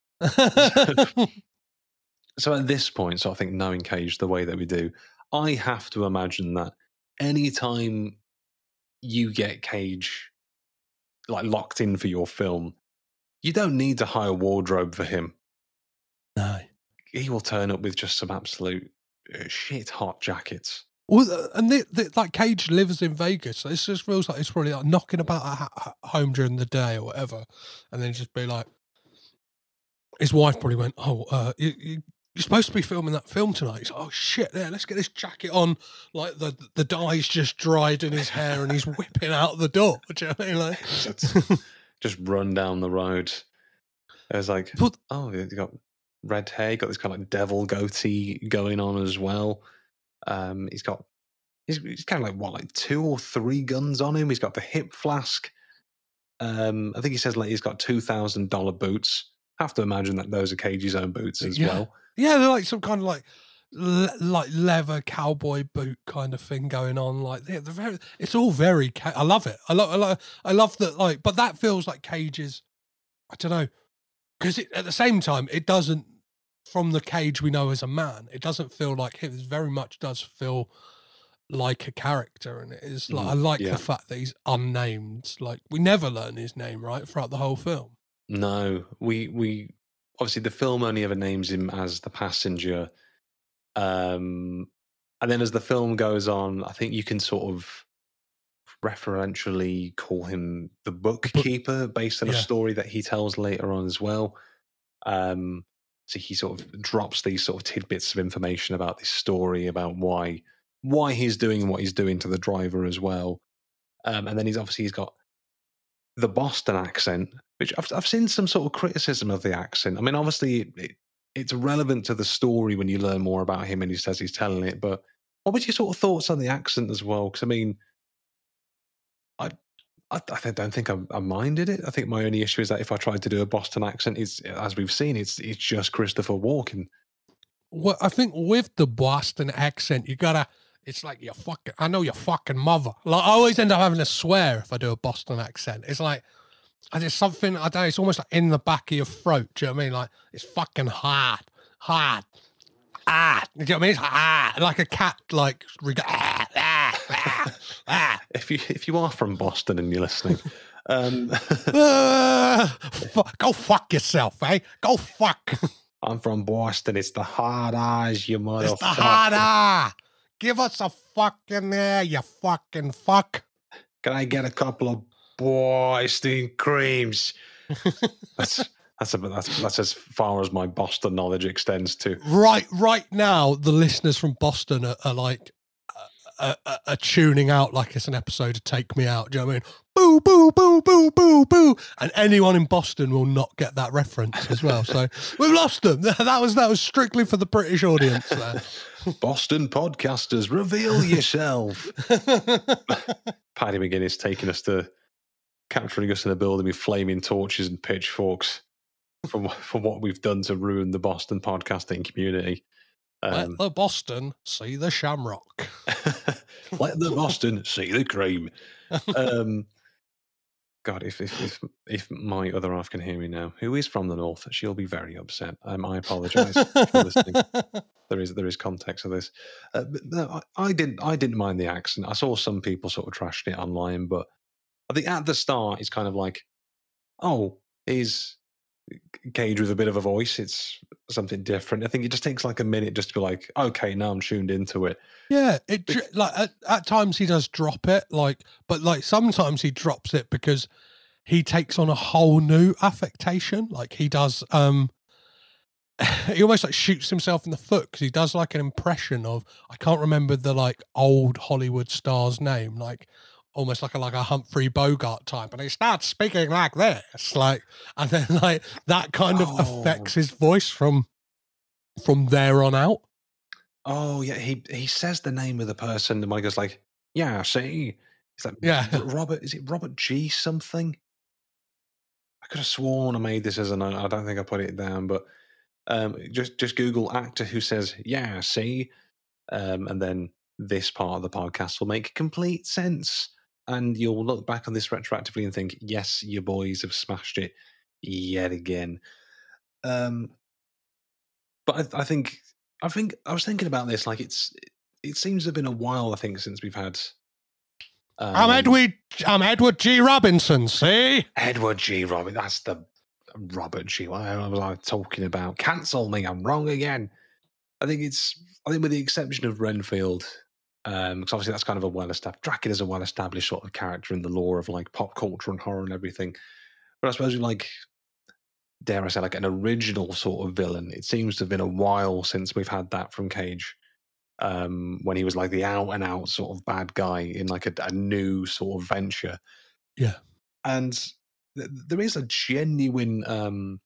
So at this point, so I think knowing Cage the way that we do, I have to imagine that anytime you get Cage like locked in for your film, you don't need to hire wardrobe for him. No. He will turn up with just some absolute shit hot jackets. Well, and the, the, like Cage lives in Vegas, so it just feels like it's probably like knocking about at ha- home during the day or whatever, and then just be like, his wife probably went, "Oh, uh, you, you, you're supposed to be filming that film tonight." He's like, "Oh shit, yeah, let's get this jacket on." Like the the dye's just dried in his hair, and he's whipping out the door. Do you know what I mean? Like, just run down the road. It was like, but, oh, you got red hair, you got this kind of like devil goatee going on as well. Um, he's got, he's, he's kind of like what, like two or three guns on him. He's got the hip flask. Um, I think he says like he's got two thousand dollar boots. Have to imagine that those are Cage's own boots as yeah. well. Yeah, they're like some kind of like le- like leather cowboy boot kind of thing going on. Like they're, they're very, it's all very. Ca- I love it. I love. I love. I love that. Like, but that feels like Cage's. I don't know, because at the same time, it doesn't. From the Cage we know as a man, it doesn't feel like him. It very much does feel like a character, and it is like mm, I like yeah. the fact that he's unnamed. Like we never learn his name right throughout the whole film. No, we we obviously the film only ever names him as the passenger, um, and then as the film goes on, I think you can sort of referentially call him the bookkeeper based on Yeah. a story that he tells later on as well. Um, so he sort of drops these sort of tidbits of information about this story, about why why he's doing what he's doing to the driver as well. Um, and then he's obviously he's got the Boston accent, which I've I've seen some sort of criticism of the accent. I mean, obviously it, it's relevant to the story when you learn more about him and he says he's telling it. But what was your sort of thoughts on the accent as well? Because I mean, I I, I don't think I, I minded it. I think my only issue is that if I tried to do a Boston accent, it's as we've seen, it's it's just Christopher Walken. Well, I think with the Boston accent, you gotta. It's like your fucking. I know your fucking mother. Like I always end up having to swear if I do a Boston accent. It's like, it's something I don't know. It's almost like in the back of your throat. Do you know what I mean? Like it's fucking hard, hard, ah. Do you know what I mean? It's ah, like a cat. Like ah, ah, ah, ah. If you if you are from Boston and you're listening, um, uh, f- go fuck yourself, eh? Go fuck. I'm from Boston. It's the hard eyes, you motherfucker. It's the hard eye. Give us a fucking air, you fucking fuck. Can I get a couple of Boston creams? that's that's, a, that's that's as far as my Boston knowledge extends to. Right, right now, the listeners from Boston are, are like uh, are, are tuning out like it's an episode of Take Me Out. Do you know what I mean? Boo, boo, boo, boo, boo, boo. And anyone in Boston will not get that reference as well. So we've lost them. That was that was strictly for the British audience there. Boston podcasters, reveal yourself. Paddy McGuinness taking us to capturing us in a building with flaming torches and pitchforks for, for what we've done to ruin the Boston podcasting community. Um, Let the Boston see the shamrock. Let the Boston see the cream. Um, God, if, if if if my other half can hear me now, who is from the north, she'll be very upset. Um, I apologise for listening. There is there is context to this. Uh, but no, I, I didn't I didn't mind the accent. I saw some people sort of trashing it online, but I think at the start it's kind of like, oh, he's Cage with a bit of a voice. It's something different. I think it just takes like a minute just to be like, okay, now I'm tuned into it. Yeah, it dr- like at, at times he does drop it, like, but like sometimes he drops it because he takes on a whole new affectation. Like he does, um, he almost like shoots himself in the foot because he does like an impression of, I can't remember the like old Hollywood star's name, like almost like a like a Humphrey Bogart type, and he starts speaking like this, like, and then like that kind of Oh. affects his voice from from there on out. Oh yeah, he he says the name of the person, and Mike goes like, "Yeah, see," it's like, Yeah. Robert. Is it Robert G something? I could have sworn I made this as a note. I don't think I put it down, but um, just just Google actor who says, "Yeah, see," um, and then this part of the podcast will make complete sense, and you'll look back on this retroactively and think, "Yes, your boys have smashed it yet again." Um, but I, I think. I think I was thinking about this. Like it's, it seems to have been a while. I think since we've had. Um, I'm Edward. I'm Edward G. Robinson. See, Edward G. Robin. That's the Robert G. What was I talking about? Cancel me. I'm wrong again. I think it's. I think with the exception of Renfield, um, because obviously that's kind of a well-established. Dracula's a well-established sort of character in the lore of like pop culture and horror and everything. But I suppose with like, dare I say, like an original sort of villain, it seems to have been a while since we've had that from Cage, um, when he was like the out and out sort of bad guy in like a, a new sort of venture. Yeah. And th- there is a genuine um,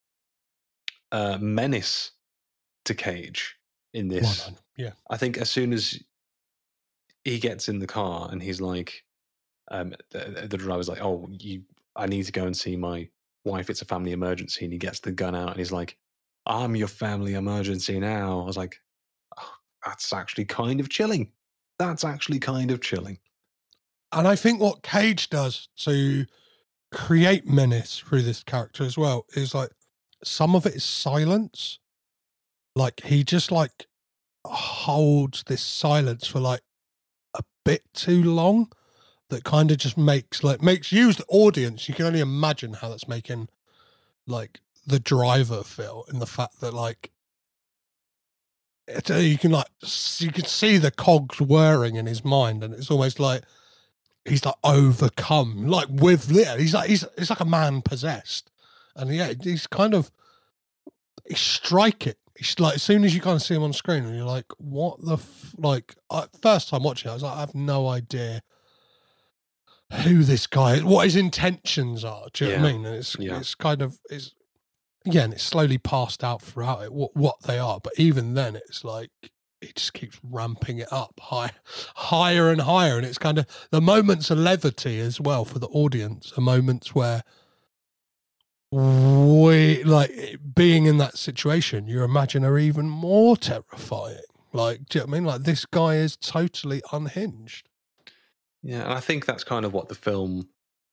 uh, menace to Cage in this. Well, yeah. I think as soon as he gets in the car and he's like, um, the, the driver's like, "Oh, you, I need to go and see my wife, it's a family emergency," and he gets the gun out and he's like, "I'm your family emergency now." I was like, oh, that's actually kind of chilling. That's actually kind of chilling. And I think what Cage does to create menace through this character as well is like some of it is silence. Like he just like holds this silence for like a bit too long. That kind of just makes like makes you as the audience, you can only imagine how that's making like the driver feel, in the fact that like it, you can like you can see the cogs whirring in his mind, and it's almost like he's like overcome, like with Leah. He's like he's it's like a man possessed, and yeah, he's kind of he's striking. It's like as soon as you kind of see him on screen, and you're like, what the f-? like? I, first time watching it, I was like, I have no idea who this guy is, what his intentions are. Do you Yeah. know what I mean? And it's Yeah. it's kind of it's yeah, and it's slowly passed out throughout it what what they are. But even then, it's like it just keeps ramping it up high, higher and higher, and it's kind of the moments of levity as well for the audience are moments where we like being in that situation. You imagine are even more terrifying. Like, do you know what I mean? Like this guy is totally unhinged. Yeah, and I think that's kind of what the film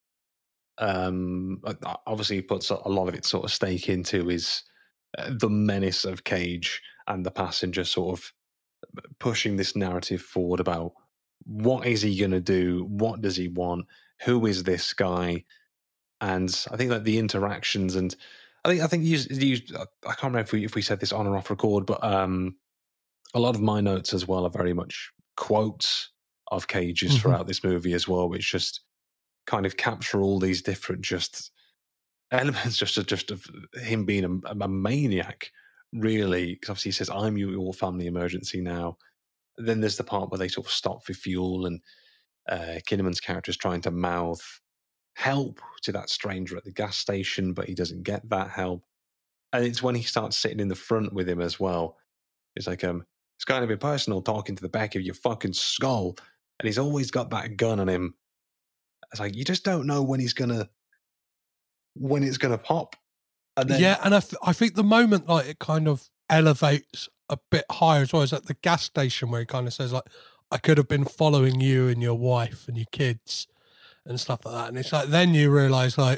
um obviously puts a lot of its sort of stake into is uh, the menace of Cage and the passenger sort of pushing this narrative forward about what is he going to do, what does he want, who is this guy. And I think that the interactions, and I think I think you, you I can't remember if we if we said this on or off record, but um a lot of my notes as well are very much quotes of Cage's Mhm. throughout this movie as well, which just kind of capture all these different just elements just of, just of him being a, a maniac, really. Because obviously he says, I'm your family emergency now. Then there's the part where they sort of stop for fuel, and uh, Kinnaman's character is trying to mouth help to that stranger at the gas station, but he doesn't get that help. And it's when he starts sitting in the front with him as well. It's like, um, it's kind of impersonal talking to the back of your fucking skull. And he's always got that gun on him. It's like, you just don't know when he's gonna, when it's gonna pop. And then, Yeah, and I, th- I think the moment like it kind of elevates a bit higher as well is at the gas station where he kind of says like, I could have been following you and your wife and your kids and stuff like that. And it's like, then you realise like,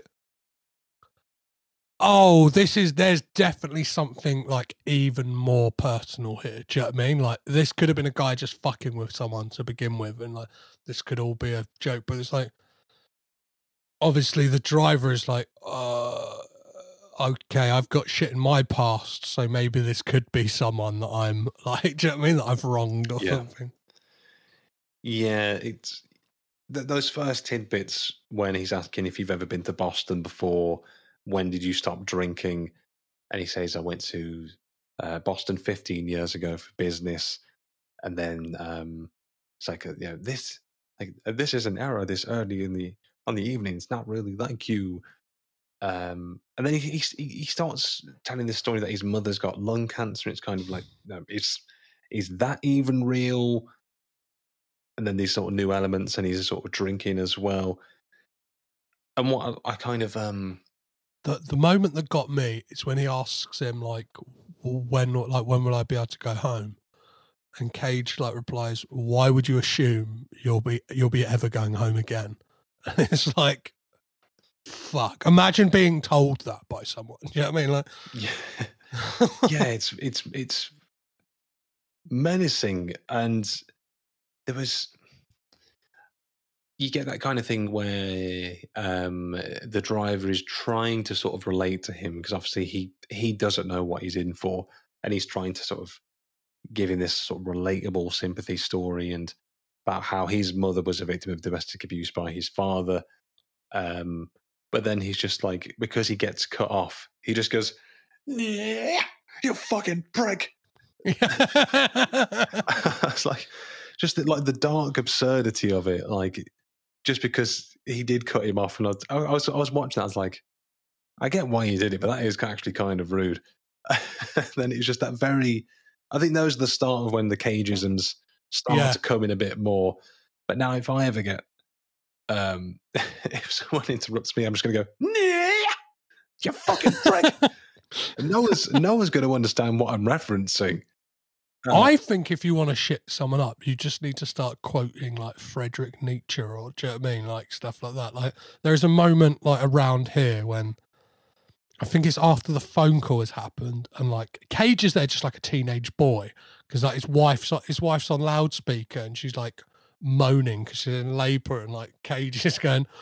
oh, this is, there's definitely something like even more personal here. Do you know what I mean? Like this could have been a guy just fucking with someone to begin with. And like, this could all be a joke, but it's like, obviously the driver is like, uh, okay, I've got shit in my past, so maybe this could be someone that I'm like, do you know what I mean? That I've wronged or Yeah. something. yeah, it's th- those first tidbits when he's asking if you've ever been to Boston before, when did you stop drinking? And he says, I went to uh, Boston fifteen years ago for business. And then um, it's like, uh, you know, this, like, uh, this is an error this early in the, on the evening. It's not really like you. Um, and then he, he he starts telling this story that his mother's got lung cancer. It's kind of like, no, is is that even real? And then these sort of new elements, and he's sort of drinking as well. And what I, I kind of um The the moment that got me is when he asks him like, when like when will I be able to go home? And Cage like replies, why would you assume you'll be you'll be ever going home again? And it's like, fuck. Imagine being told that by someone. You know what I mean? Like, yeah, yeah, it's it's it's menacing, and there was, you get that kind of thing where um, the driver is trying to sort of relate to him, because obviously he he doesn't know what he's in for, and he's trying to sort of give him this sort of relatable sympathy story, and about how his mother was a victim of domestic abuse by his father. Um, but then he's just like, because he gets cut off, he just goes, yeah, you fucking prick. It's like, just the, like the dark absurdity of it. Like, just because he did cut him off, and I, I was I was watching that, I was like, I get why he did it, but that is actually kind of rude. Then it's just that very, I think those are the start of when the Cageisms start Yeah. to come in a bit more. But now, if I ever get, um, if someone interrupts me, I'm just going to go, yeah, you fucking prick. And no one's no one's going to understand what I'm referencing. Uh, I think if you want to shit someone up, you just need to start quoting like Friedrich Nietzsche or, do you know what I mean? Like stuff like that. Like there's a moment like around here when I think it's after the phone call has happened, and like Cage is there just like a teenage boy, because like his wife's his wife's on loudspeaker and she's like moaning because she's in labour, and like Cage is going,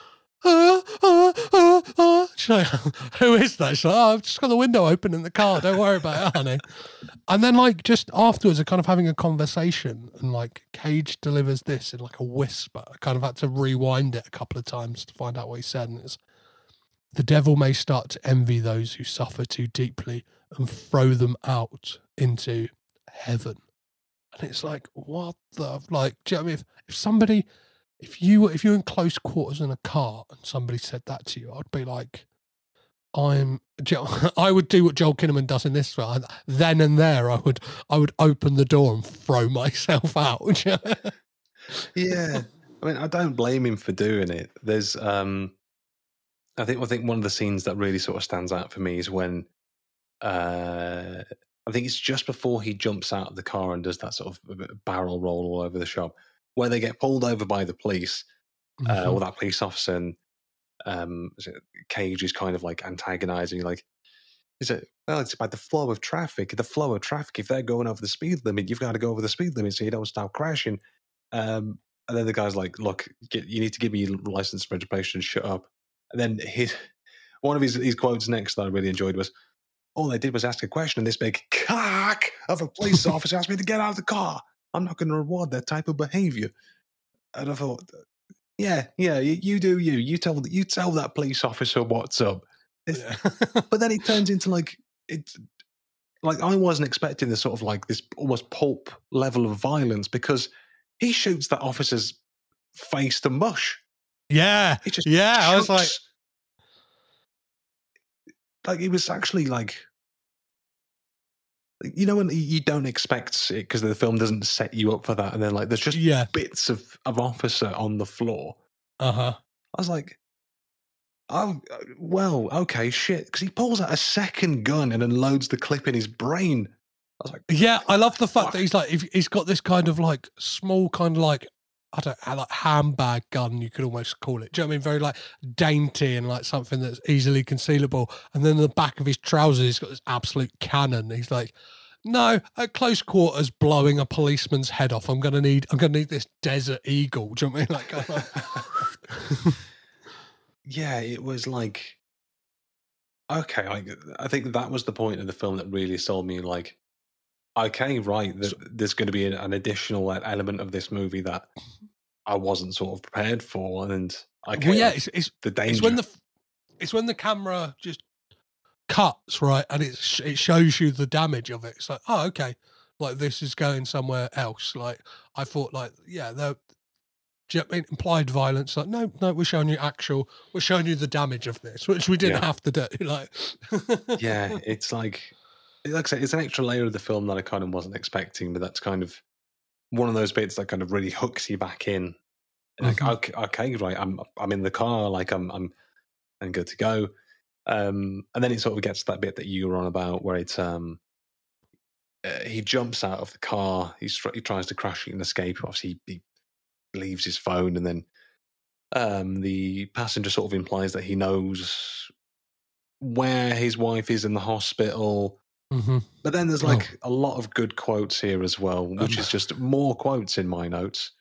ah, ah, ah, ah. She's like, who is that? She's like, oh, I've just got the window open in the car. Don't worry about it, honey. And then, like, just afterwards, they're kind of having a conversation, and like Cage delivers this in like a whisper. I kind of had to rewind it a couple of times to find out what he said. And it's, the devil may start to envy those who suffer too deeply and throw them out into heaven. And it's like, what the, like, do you know what I mean? If, if somebody, if you were, if you're in close quarters in a car and somebody said that to you, I'd be like, I'm, I would do what Joel Kinnaman does in this one. Then and there, I would, I would open the door and throw myself out. Yeah. I mean, I don't blame him for doing it. There's, um, I think, I think one of the scenes that really sort of stands out for me is when, uh, I think it's just before he jumps out of the car and does that sort of barrel roll all over the shop, where they get pulled over by the police, mm-hmm. uh, or that police officer, and um, Cage is kind of like antagonizing, like, is it, well, it's about the flow of traffic. The flow of traffic, if they're going over the speed limit, you've got to go over the speed limit so you don't stop crashing. Um, and then the guy's like, look, get, you need to give me your license and registration and shut up. And then his, one of his, his quotes next that I really enjoyed was, all they did was ask a question, and this big cock of a police officer asked me to get out of the car. I'm not going to reward that type of behavior. And I thought, yeah, yeah, you, you do you. You tell you tell that police officer what's up. Yeah. But then it turns into like, it's like I wasn't expecting this sort of like this almost pulp level of violence, because he shoots that officer's face to mush. Yeah, he just yeah, chucks, I was like... Like, it was actually like, you know, when you don't expect it because the film doesn't set you up for that. And then, like, there's just yeah. bits of, of officer on the floor. Uh-huh. I was like, oh, well, okay, shit. Because he pulls out a second gun and then loads the clip in his brain. I was like, yeah, I love the fact fuck. that he's like, if he's got this kind of like small kind of like, I don't know, like handbag gun, you could almost call it. Do you know what I mean? Very like dainty and like something that's easily concealable. And then in the back of his trousers, he's got this absolute cannon. He's like, no, at close quarters, blowing a policeman's head off. I'm gonna need, I'm gonna need this Desert Eagle. Do you know what I mean? Like, like... yeah, it was like, okay, like, I think that was the point of the film that really sold me. Like, okay, right, th- there's going to be an, an additional element of this movie that I wasn't sort of prepared for, and okay, well, yeah, it's, it's the danger. It's when the it's when the camera just cuts, right, and it sh- it shows you the damage of it. It's like, oh, okay, like this is going somewhere else. Like I thought, like yeah, the do you know what I mean? Implied violence. Like no, no, we're showing you actual. We're showing you the damage of this, which we didn't yeah. have to do. Like, yeah, it's like. Like I said, it's an extra layer of the film that I kind of wasn't expecting, but that's kind of one of those bits that kind of really hooks you back in. Like, mm-hmm. okay, okay, right, I'm I'm in the car, like I'm I'm I'm good to go. Um, and then it sort of gets to that bit that you were on about, where it's um, uh, he jumps out of the car, he he tries to crash it and escape. Obviously, he, he leaves his phone, and then um, the passenger sort of implies that he knows where his wife is in the hospital. Mm-hmm. But then there's like oh. a lot of good quotes here as well, which um, is just more quotes in my notes.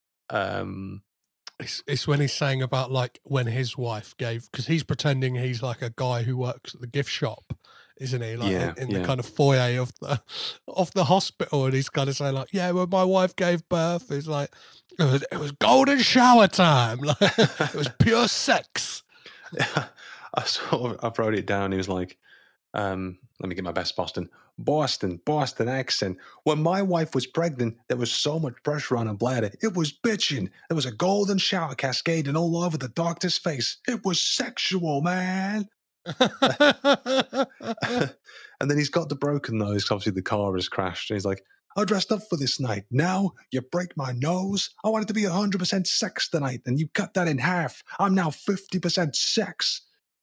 Um, it's, it's when he's saying about like when his wife gave, because he's pretending he's like a guy who works at the gift shop, isn't he? Like yeah, in, in yeah. the kind of foyer of the of the hospital, and he's kind of saying like, yeah, when my wife gave birth, it's like it was, it was golden shower time, like it was pure sex. Yeah, I sort of I wrote it down. He was like. Um, let me get my best Boston. Boston, Boston accent. When my wife was pregnant, there was so much pressure on her bladder. It was bitching. There was a golden shower cascading all over the doctor's face. It was sexual, man. And then he's got the broken nose. Obviously, the car has crashed. And he's like, I dressed up for this night. Now you break my nose. I wanted to be one hundred percent sex tonight, and you cut that in half. I'm now fifty percent sex.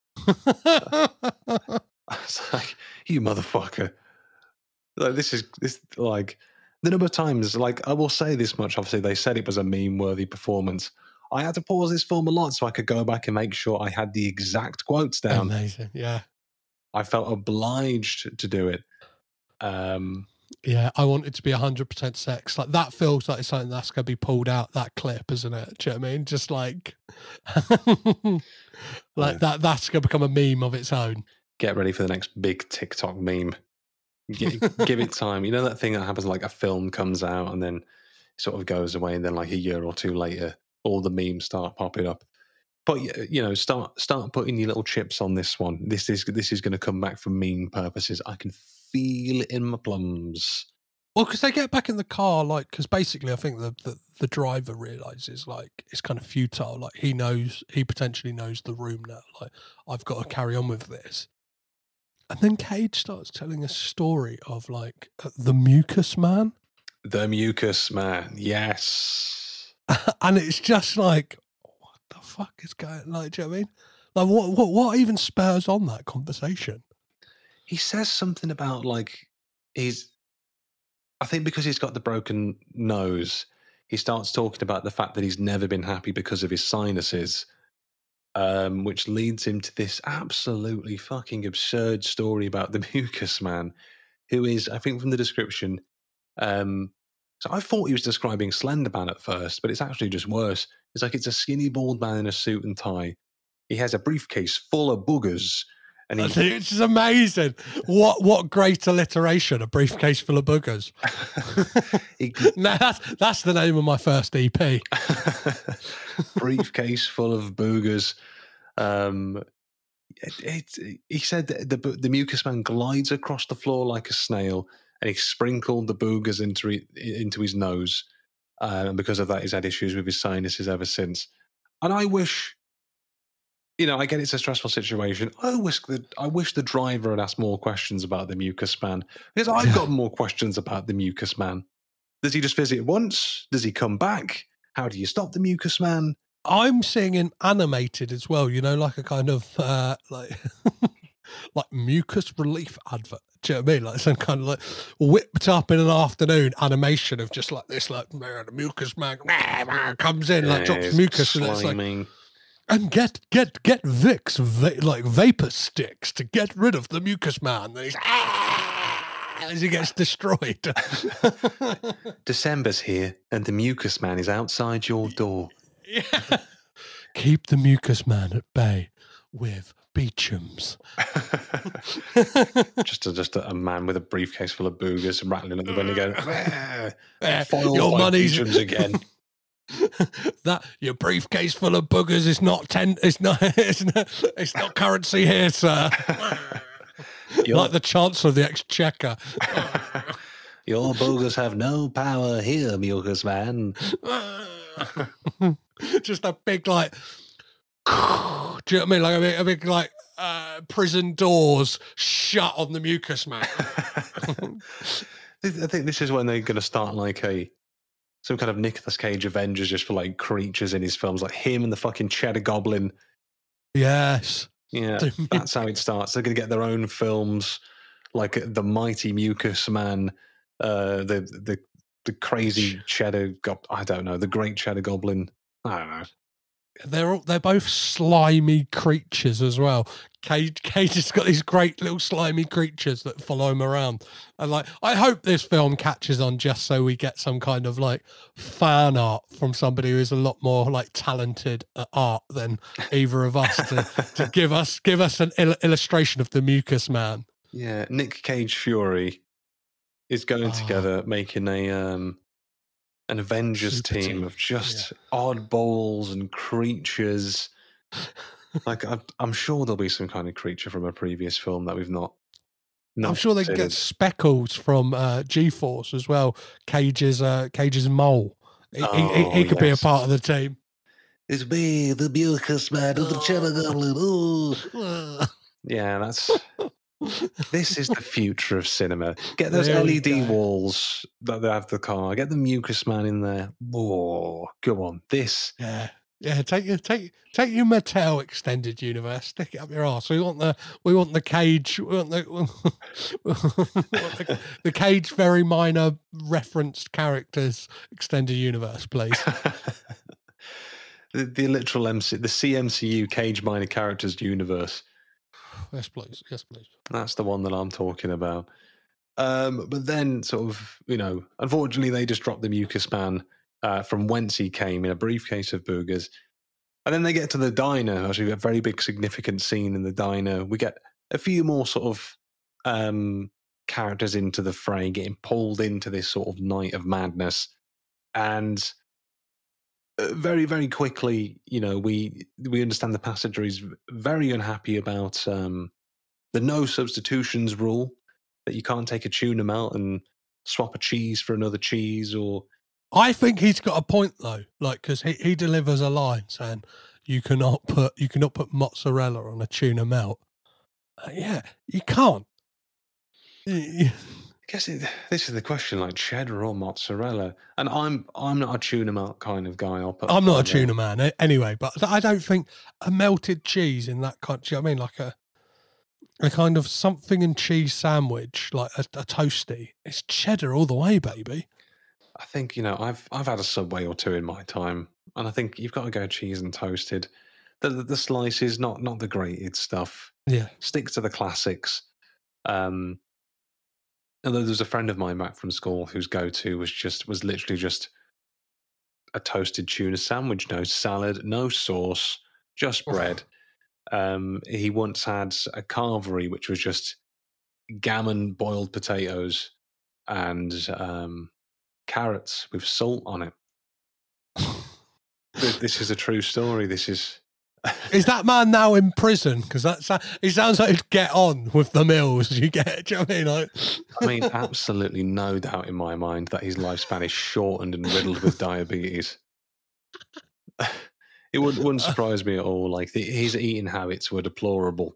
I was like, you motherfucker. Like, this is, this, like, the number of times, like, I will say this much, obviously, they said it was a meme-worthy performance. I had to pause this film a lot so I could go back and make sure I had the exact quotes down. Amazing, yeah. I felt obliged to do it. Um, Yeah, I want it to be one hundred percent sex. Like, that feels like something that's going to be pulled out, that clip, isn't it? Do you know what I mean? Just like, like that, that's going to become a meme of its own. Get ready for the next big TikTok meme. Give, give it time. You know that thing that happens, like a film comes out and then sort of goes away, and then like a year or two later, all the memes start popping up. But you know, start start putting your little chips on this one. This is this is going to come back for meme purposes. I can feel it in my plums. Well, because they get back in the car, like, because basically I think the, the, the driver realises, like, it's kind of futile. Like, he knows, he potentially knows the room now. Like, I've got to carry on with this. And then Cage starts telling a story of, like, uh, the Mucus Man. The Mucus Man, yes. And it's just like, what the fuck is going, like, do you know what I mean? Like, what, what, what even spurs on that conversation? He says something about, like, he's, I think because he's got the broken nose, he starts talking about the fact that he's never been happy because of his sinuses, um, which leads him to this absolutely fucking absurd story about the Mucus Man, who is, I think from the description, um, so I thought he was describing Slenderman at first, but it's actually just worse. It's like it's a skinny bald man in a suit and tie. He has a briefcase full of boogers. And he, it's just amazing. What what great alliteration, a briefcase full of boogers. he, no, that's, that's the name of my first E P. Briefcase full of boogers. Um, it, it, he said that the, the Mucus Man glides across the floor like a snail, and he sprinkled the boogers into, into his nose. Uh, and because of that, he's had issues with his sinuses ever since. And I wish... You know, I get it's a stressful situation. I wish the I wish the driver had asked more questions about the Mucus Man, because I've got more questions about the Mucus Man. Does he just visit once? Does he come back? How do you stop the Mucus Man? I'm seeing him animated as well. You know, like a kind of uh, like like mucus relief advert. Do you know what I mean? Like some kind of like whipped up in an afternoon animation of just like this, like man, the Mucus Man comes in, like drops Yeah, mucus, and it's like. And get get get Vicks va- like vapor sticks to get rid of the Mucus Man. And he's, ah, as he gets destroyed. December's here, and the Mucus Man is outside your door. Yeah. Keep the Mucus Man at bay with Beecham's. just a, just a, a man with a briefcase full of boogers rattling at the window, going, eh, "Foiled your by money's Beecham's again." That your briefcase full of boogers is not ten. It's not. It's not. It's not currency here, sir. Like the Chancellor of the Exchequer. Your boogers have no power here, Mucus Man. Just a big like. Do you know what I mean? Like a big, a big like uh, prison doors shut on the Mucus Man. I think this is when they're going to start like a. Some kind of Nicolas Cage Avengers just for like creatures in his films, like him and the fucking Cheddar Goblin. Yes. Yeah, that's how it starts. They're going to get their own films, like the Mighty Mucus Man, uh, the the the crazy Cheddar Goblin. I don't know, the Great Cheddar Goblin. I don't know. They're all, they're both slimy creatures as well. Cage Cage has got these great little slimy creatures that follow him around. And like, I hope this film catches on just so we get some kind of like fan art from somebody who is a lot more like talented at art than either of us to, to give us give us an il- illustration of the Mucus Man. Yeah, Nick Cage Fury is going Oh. together, making a um. an Avengers Super team, team, of just oddballs and creatures. Like I'm, I'm sure there'll be some kind of creature from a previous film that we've not. not I'm sure they can get considered. Speckles from uh, G-Force as well. Cage's uh, Cage's mole. He, he- he, he Oh, could be a yes. part of the team. It's me, the Mucus Man, of the Cheddar Goblin. Ooh. Yeah, that's. This is the future of cinema. Get those There L we E D go. walls that they have the car. Get the Mucus Man in there. Oh, go on. This. Yeah, yeah. Take your take take your Mattel extended universe. Stick it up your arse. We want the we want the Cage. We want the, we want the, the Cage very minor referenced characters extended universe, please. the, the literal M C, the C M C U Cage Minor Characters universe. Yes, please. Yes, please. That's the one that I'm talking about. Um, but then, sort of, you know, unfortunately, they just dropped the mucus man uh, from whence he came in a briefcase of boogers. And then they get to the diner. Actually, a very big, significant scene in the diner. We get a few more sort of um, characters into the fray, getting pulled into this sort of night of madness. And very, very quickly, you know, we we understand the passenger is very unhappy about um, the no substitutions rule, that you can't take a tuna melt and swap a cheese for another cheese. Or I think he's got a point though, like because he, he delivers a line saying you cannot put you cannot put mozzarella on a tuna melt. Uh, yeah, you can't. I guess it, this is the question: like cheddar or mozzarella. And I'm I'm not a tuna melt kind of guy. I'll put I'm not a tuna man eh, anyway, but I don't think a melted cheese in that kind. Do you know what I mean? Like a a kind of something and cheese sandwich, like a, a toasty. It's cheddar all the way, baby. I think, you know, I've I've had a Subway or two in my time, and I think you've got to go cheese and toasted. The the, the slices, not not the grated stuff. Yeah, stick to the classics. Um, and there was a friend of mine back from school whose go-to was just was literally just a toasted tuna sandwich, no salad, no sauce, just bread. Um, he once had a carvery, which was just gammon, boiled potatoes, and um, carrots with salt on it. This is a true story. This is. Is that man now in prison? Because that's he sounds like he'd get on with the meals you get. Do you know what I mean? Like... I mean, absolutely no doubt in my mind that his lifespan is shortened and riddled with diabetes. It wouldn't, wouldn't surprise me at all. Like the, his eating habits were deplorable.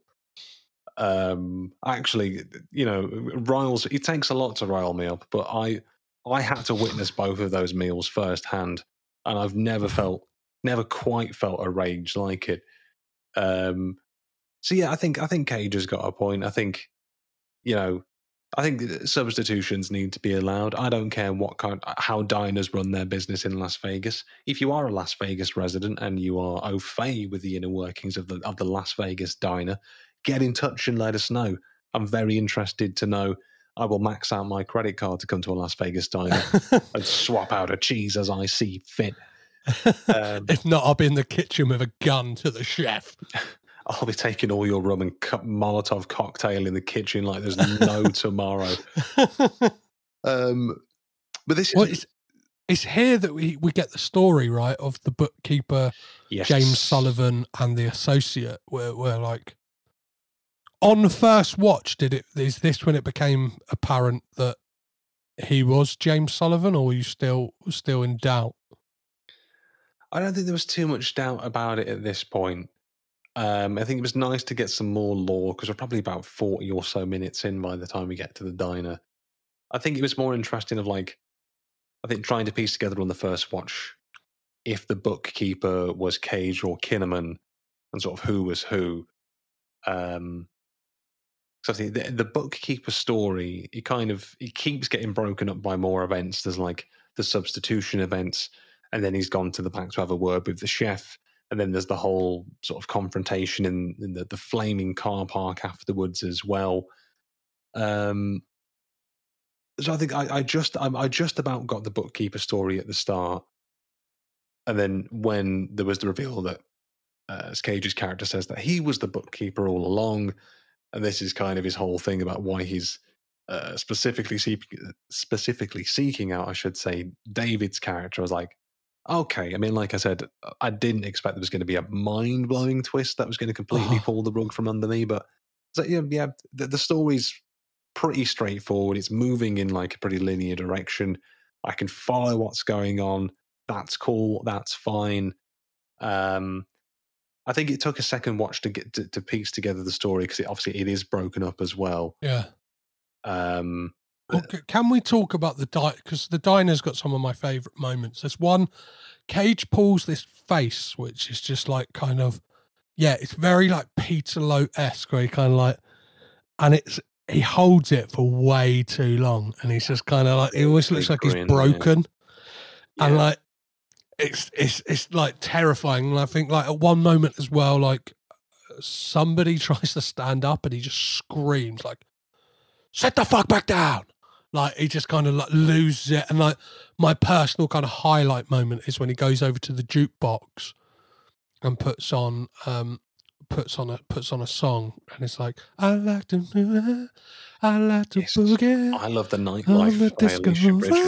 Um, actually, you know, riles. It takes a lot to rile me up, but I, I had to witness both of those meals firsthand, and I've never felt, never quite felt a rage like it. Um, so yeah, I think I think Cage has got a point. I think, you know, I think substitutions need to be allowed. I don't care what kind, how diners run their business in Las Vegas. If you are a Las Vegas resident and you are au fait with the inner workings of the of the Las Vegas diner, get in touch and let us know. I'm very interested to know. I will max out my credit card to come to a Las Vegas diner and swap out a cheese as I see fit. Um, if not, I'll be in the kitchen with a gun to the chef. I'll be taking all your rum and cup Molotov cocktail in the kitchen like there's no tomorrow. Um, but this is... Well, it's, it's here that we, we get the story, right, of the bookkeeper, yes. James Sullivan, and the associate, where, where like, on first watch, did it, is this when it became apparent that he was James Sullivan, or were you still, still in doubt? I don't think there was too much doubt about it at this point. Um, I think it was nice to get some more lore because we're probably about forty or so minutes in by the time we get to the diner. I think it was more interesting of like, I think trying to piece together on the first watch if the bookkeeper was Cage or Kinnaman and sort of who was who. Um, so I think the, the bookkeeper story, it kind of, it keeps getting broken up by more events. There's like the substitution events, and then he's gone to the back to have a word with the chef. And then there's the whole sort of confrontation in, in the, the flaming car park afterwards as well. Um, so I think I, I just I, I just about got the bookkeeper story at the start, and then when there was the reveal that uh, Cage's character says that he was the bookkeeper all along, and this is kind of his whole thing about why he's uh, specifically see, specifically seeking out, I should say, David's character. I was like, okay, I mean, like I said, I didn't expect there was going to be a mind-blowing twist that was going to completely oh. pull the rug from under me, but so, yeah, yeah the, the story's pretty straightforward. It's moving in like a pretty linear direction. I can follow what's going on. That's cool. That's fine. Um, I think it took a second watch to get to, to piece together the story because it, obviously it is broken up as well. Yeah. Um, Well, can we talk about the diner? Because the diner's got some of my favourite moments. There's one, Cage pulls this face, which is just like kind of, yeah, it's very like Peter Lote-esque, where he kind of like, and it's, he holds it for way too long. And he's just kind of like, it always looks like he's broken. Yeah. And like, it's, it's, it's like terrifying. And I think like at one moment as well, like somebody tries to stand up and he just screams like, sit the fuck back down. Like, he just kind of like loses it. And like, my personal kind of highlight moment is when he goes over to the jukebox and puts on, um, puts on a, puts on a song. And it's like, I like to move, I like to Yes. boogie. I love the on nightlife the by disco Alicia Bridges.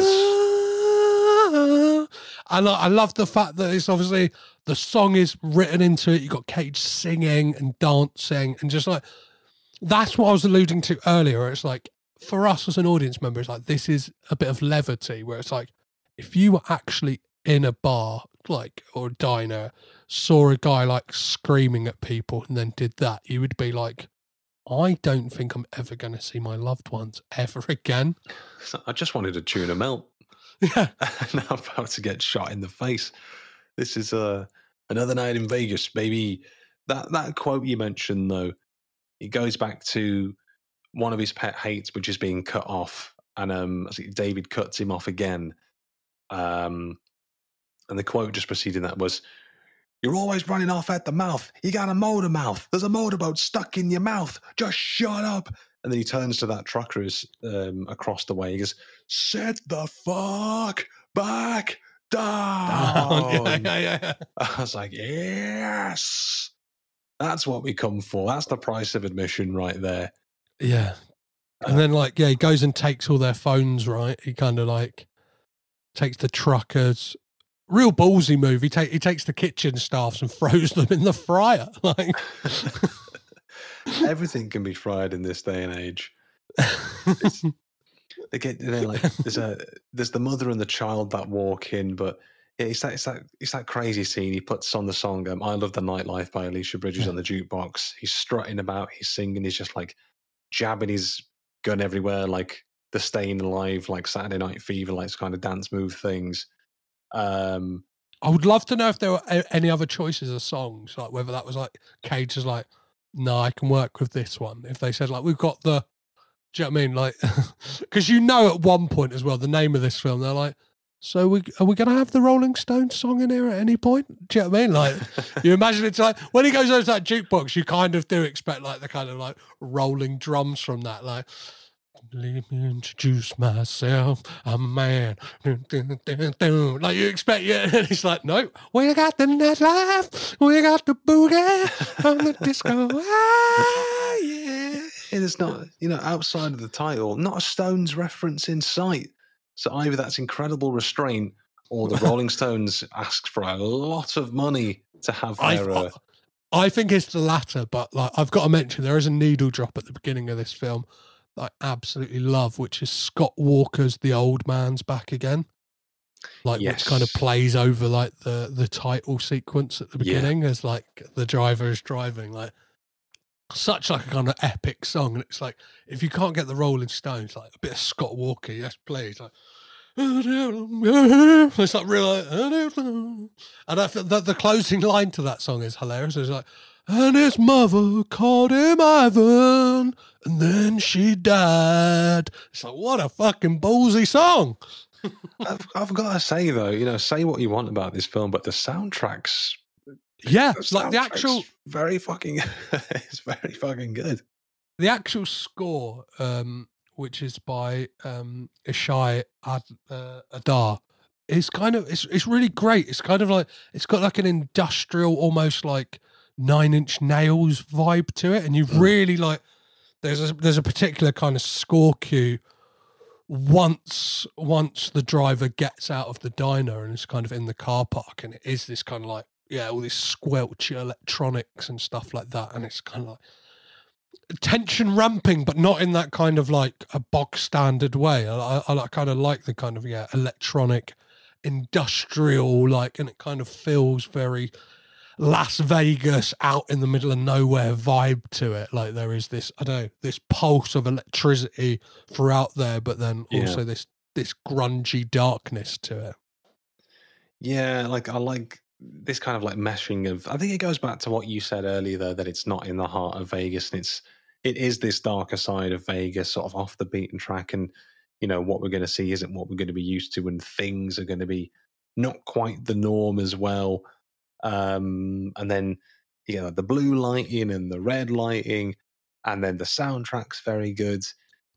floor. And I, I love the fact that it's obviously the song is written into it. You got Cage singing and dancing, and just like that's what I was alluding to earlier. Where it's like for us as an audience member, it's like this is a bit of levity. Where it's like if you were actually in a bar, like or a diner, saw a guy like screaming at people, and then did that, you would be like, I don't think I'm ever going to see my loved ones ever again. I just wanted to tune them out. Yeah. Now I'm about to get shot in the face. This is uh, another night in Vegas, baby. That that quote you mentioned, though, it goes back to one of his pet hates, which is being cut off. And um, I think David cuts him off again. Um, and the quote just preceding that was, "You're always running off at the mouth. You got a motor mouth. There's a motorboat stuck in your mouth. Just shut up." And then he turns to that trucker who's um, across the way. He goes, "Sit the fuck back down." yeah, yeah, yeah. I was like, yes, that's what we come for. That's the price of admission right there. Yeah. And then like, yeah, he goes and takes all their phones, right? He kind of like takes the truckers. Real ballsy move. He, take, he takes the kitchen staffs and throws them in the fryer. Like everything can be fried in this day and age. It's, they get, they're like, there's a there's the mother and the child that walk in, but yeah, it's that it's that it's that crazy scene. He puts on the song um, "I Love the Nightlife" by Alicia Bridges Yeah. on the jukebox. He's strutting about, he's singing, he's just like jabbing his gun everywhere, like the Staying Alive, like Saturday Night Fever, like kind of dance move things. Um, I would love to know if there were a- any other choices of songs, like whether that was like Cage is like, no, I can work with this one. If they said like, we've got the, do you know what I mean? Like, because you know at one point as well, the name of this film, they're like, so we are we going to have the Rolling Stones song in here at any point? Do you know what I mean? Like, you imagine it's like, when he goes over to that jukebox, you kind of do expect like the kind of like rolling drums from that, like, let me introduce myself, I'm a man. Like you expect, yeah. And it's like, no, we got the nightlife, we got the boogie from the disco. Ah, yeah. and it's not, you know, outside of the title, not a Stones reference in sight. So either that's incredible restraint, or the Rolling Stones asked for a lot of money to have their. I, Uh, I think it's the latter, but like I've got to mention, there is a needle drop at the beginning of this film that I absolutely love, which is Scott Walker's "The Old Man's Back Again," like Yes. which kind of plays over like the the title sequence at the Yeah. beginning as like the driver is driving, like such like a kind of epic song. And it's like if you can't get the Rolling Stones, like a bit of Scott Walker, yes, please, like. It's like real, like, and I feel that the closing line to that song is hilarious. It's like, and his mother called him Ivan, and then she died. It's like, what a fucking ballsy song. I've, I've got to say though, you know, say what you want about this film, but the soundtracks, Yeah, the like the soundtrack's actual, very fucking, it's very fucking good. the actual score, um, which is by um, Ishai Ad, uh, Adar, is kind of it's it's really great. It's kind of like it's got like an industrial, almost like Nine Inch Nails vibe to it, and you really like. There's a there's a particular kind of score cue once once the driver gets out of the diner and is kind of in the car park, and it is this kind of like yeah, all this squelchy electronics and stuff like that, and it's kind of like. Tension ramping, but not in that kind of like a bog standard way. I, I, I kind of like the kind of yeah electronic, industrial like, and it kind of feels very Las Vegas, out in the middle of nowhere vibe to it. Like there is this I don't know this pulse of electricity throughout there, but then also Yeah. this this grungy darkness to it. Yeah, like I like this kind of like meshing of. I think it goes back to what you said earlier, though, that it's not in the heart of Vegas, and it's it is this darker side of Vegas, sort of off the beaten track, and you know what we're going to see isn't what we're going to be used to, and things are going to be not quite the norm as well. Um, and then you know the blue lighting and the red lighting, and then the soundtrack's very good.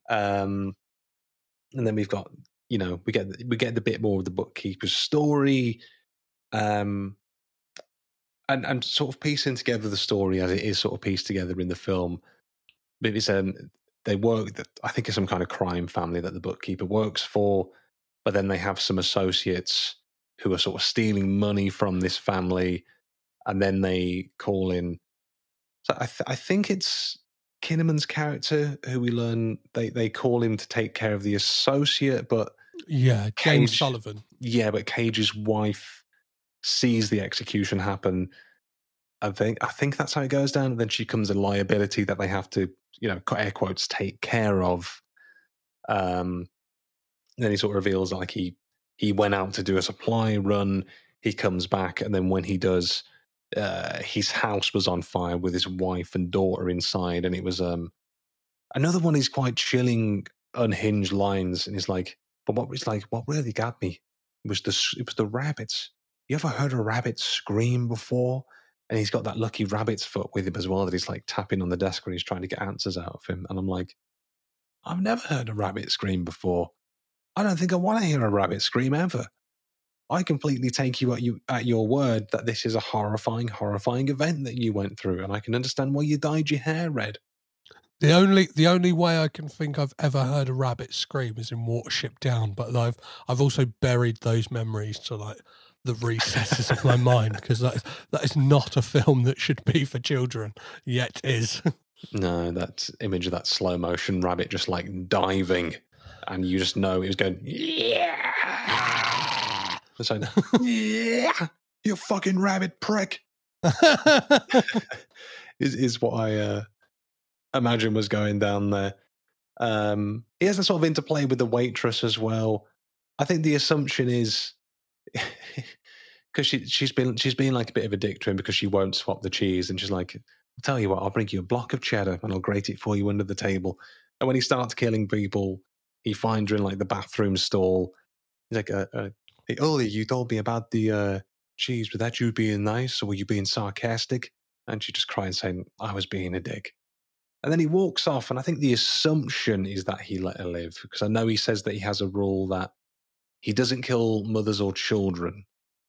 Um, and then we've got, you know, we get we get the bit more of the bookkeeper's story, um, and and sort of piecing together the story as it is sort of pieced together in the film. But it's um, they work. I think it's some kind of crime family that the bookkeeper works for, but then they have some associates who are sort of stealing money from this family, and then they call in. So I, th- I think it's Kinnaman's character who we learn they, they call him to take care of the associate, but yeah, James Cage, Sullivan. Yeah, but Cage's wife sees the execution happen. I think I think that's how it goes down. And then she becomes a liability that they have to, you know, air quotes, take care of. Um, then he sort of reveals like he he went out to do a supply run. He comes back, and then when he does. Uh, his house was on fire with his wife and daughter inside, and it was um another one of these quite chilling, unhinged lines. And he's like, "But what was like what really got me was the it was the rabbits. You ever heard a rabbit scream before?" And he's got that lucky rabbit's foot with him as well that he's like tapping on the desk when he's trying to get answers out of him. And I'm like, I've never heard a rabbit scream before. I don't think I want to hear a rabbit scream ever. I completely take you at you at your word that this is a horrifying, horrifying event that you went through, and I can understand why you dyed your hair red. The only the only way I can think I've ever heard a rabbit scream is in Watership Down, but I've I've also buried those memories to like the recesses of my mind because that is, that is not a film that should be for children, yet is. No, that image of that slow motion rabbit just like diving, and you just know it was going, yeah. It's like, yeah, you fucking rabbit prick. is is what I uh, imagine was going down there. Um, he has a sort of interplay with the waitress as well. I think the assumption is because she she's been she's been like a bit of a dick to him because she won't swap the cheese, and she's like, I'll tell you what, I'll bring you a block of cheddar and I'll grate it for you under the table. And when he starts killing people, he finds her in like the bathroom stall. He's like, uh, uh, hey, earlier you told me about the uh, cheese, but that you being nice, or were you being sarcastic? And she just cries saying, I was being a dick. And then he walks off, and I think the assumption is that he let her live, because I know he says that he has a rule that he doesn't kill mothers or children.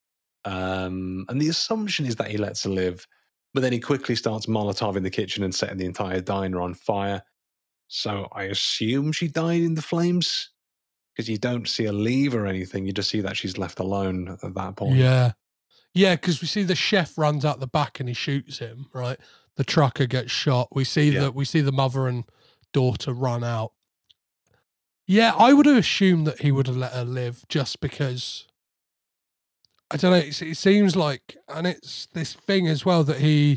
Um, and the assumption is that he lets her live, but then he quickly starts Molotov in the kitchen and setting the entire diner on fire. So I assume she died in the flames, because you don't see her leave or anything. You just see that she's left alone at that point. Yeah. Yeah, because we see the chef runs out the back and he shoots him, right? The trucker gets shot. We see Yeah. that we see the mother and daughter run out. Yeah, I would have assumed that he would have let her live just because, I don't know, it, it seems like, and it's this thing as well that he,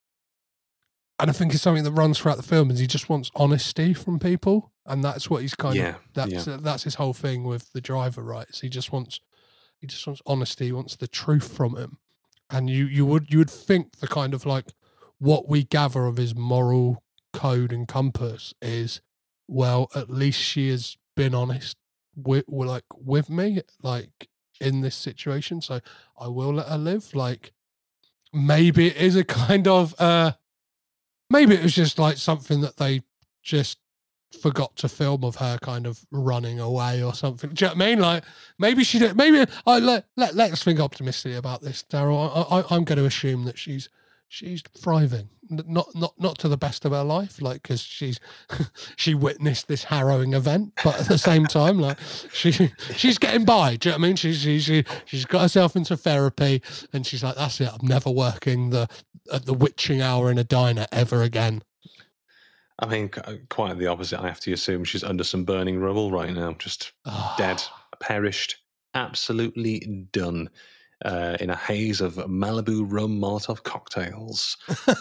and I think it's something that runs throughout the film, is he just wants honesty from people. And that's what he's kind Yeah, of, that's yeah. that's his whole thing with the driver, right? So he just wants, he just wants honesty, he wants the truth from him. And you, you would, you would think the kind of like, what we gather of his moral code and compass is, well, at least she has been honest with, with like with me, like in this situation. So I will let her live. Like maybe it is a kind of, uh, maybe it was just like something that they just forgot to film of her kind of running away or something. Do you know what I mean? Like maybe she did. Maybe I let let let's think optimistically about this, Daryl. I, I, I'm going to assume that she's. She's thriving, not not not to the best of her life, like because she's she witnessed this harrowing event, but at the same time, like she she's getting by. Do you know what I mean? She she she she's got herself into therapy, and she's like, that's it. I'm never working the at the witching hour in a diner ever again. I mean, quite the opposite. I have to assume she's under some burning rubble right now, just dead, perished, absolutely done. Uh, in a haze of Malibu rum Molotov cocktails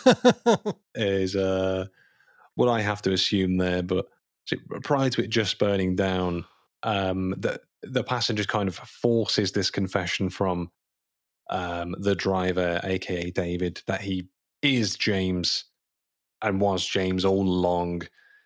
is uh, what I have to assume there. But prior to it just burning down, um, the, the passenger kind of forces this confession from um, the driver, a k a. David, that he is James and was James all along.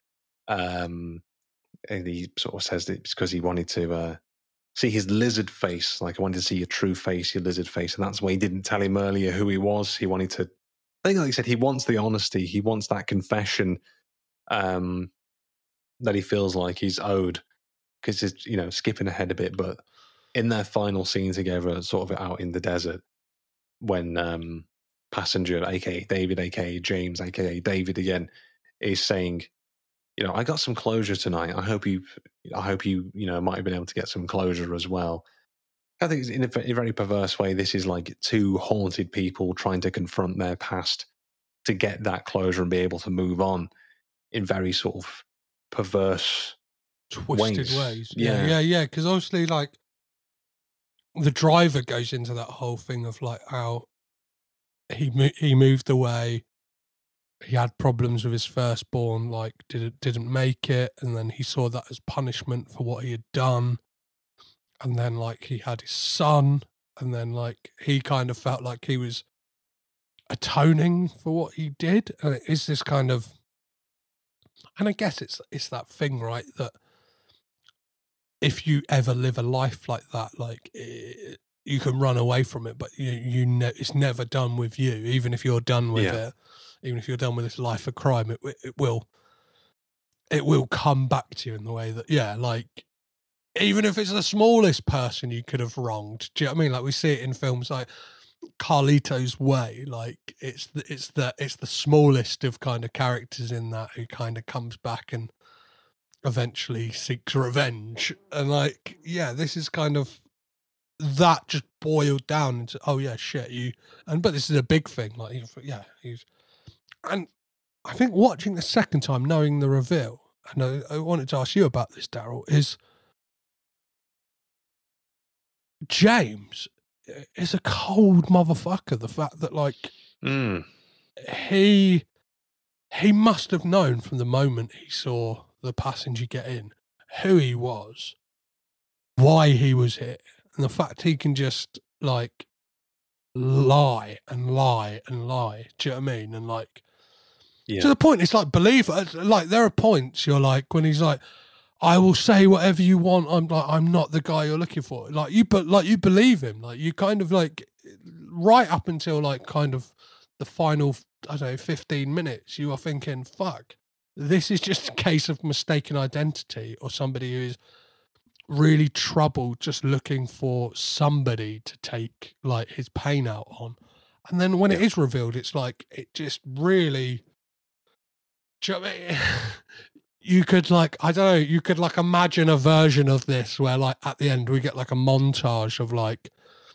Um, and he sort of says that it's because he wanted to... Uh, see his lizard face, like I wanted to see your true face, your lizard face, and that's why he didn't tell him earlier who he was. He wanted to, I think like he said, he wants the honesty, he wants that confession, um, that he feels like he's owed, because it's, you know, skipping ahead a bit, but in their final scene together, sort of out in the desert, when um, Passenger, aka David, aka James, aka David again, is saying, you know, I got some closure tonight. I hope you, I hope you, you know, might have been able to get some closure as well. I think in a very perverse way, this is like two haunted people trying to confront their past to get that closure and be able to move on in very sort of perverse, twisted ways. ways. Yeah, yeah, yeah. Because obviously, like, the driver goes into that whole thing of like how he mo- he moved away. He had problems with his firstborn, like didn't didn't make it, and then he saw that as punishment for what he had done. And then, like, he had his son, and then, like, he kind of felt like he was atoning for what he did. And it is this kind of, and I guess it's it's that thing, right, that if you ever live a life like that, like, it, you can run away from it, but you you ne- it's never done with you. Even if you're done with Yeah. it, even if you're done with this life of crime, it it will it will come back to you in the way that, yeah, like, even if it's the smallest person you could have wronged. Do you know what I mean? Like, we see it in films like Carlito's Way. Like, it's the, it's the it's the smallest of kind of characters in that who kind of comes back and eventually seeks revenge. And like, yeah, this is kind of that just boiled down into, oh yeah, shit, you. And but this is a big thing. Like, yeah, he's. And I think watching the second time, knowing the reveal, and I, I wanted to ask you about this, Daryl, is. James is a cold motherfucker. The fact that, like, Mm. he he must have known from the moment he saw the passenger get in who he was, why he was here, and the fact he can just, like, lie and lie and lie. Do you know what I mean? And, like, Yeah. to the point, it's like, believe it. Like, there are points you're like, when he's like, I will say whatever you want. I'm like, I'm not the guy you're looking for. Like, you, but like, you believe him. Like, you kind of like, right up until like kind of the final, I don't know, fifteen minutes, you are thinking, fuck, this is just a case of mistaken identity, or somebody who is really troubled, just looking for somebody to take like his pain out on. And then when it is revealed, it's like, it just really, do you know what I mean? You could like, I don't know, you could like imagine a version of this where like at the end we get like a montage of like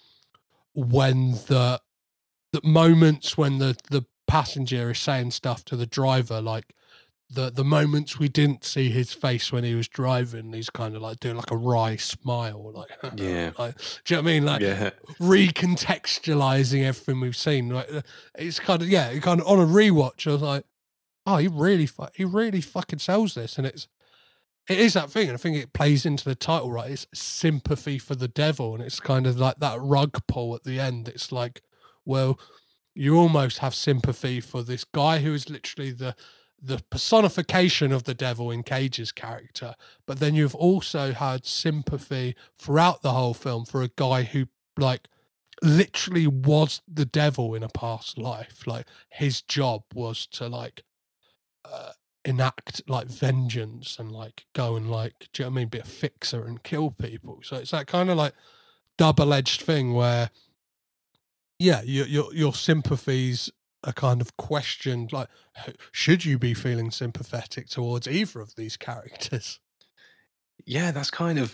when the the moments when the, the passenger is saying stuff to the driver, like the, the moments we didn't see his face when he was driving, he's kind of like doing like a wry smile, like, Yeah. like, do you know what I mean? Like Yeah. recontextualizing everything we've seen. Like, it's kind of, yeah, kind of on a rewatch, I was like, oh, he really, fu- he really fucking sells this, and it's, it is that thing, and I think it plays into the title, right? It's sympathy for the devil, and it's kind of like that rug pull at the end. It's like, well, you almost have sympathy for this guy who is literally the the personification of the devil in Cage's character, but then you've also had sympathy throughout the whole film for a guy who, like, literally was the devil in a past life. Like, his job was to like uh, enact like vengeance and like go and like, do you know what I mean, be a fixer and kill people. So it's that kind of like double-edged thing where, yeah, your your your sympathies are kind of questioned. Like, should you be feeling sympathetic towards either of these characters? Yeah, that's kind of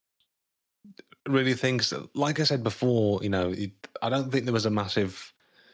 really things. Like I said before, you know, it, I don't think there was a massive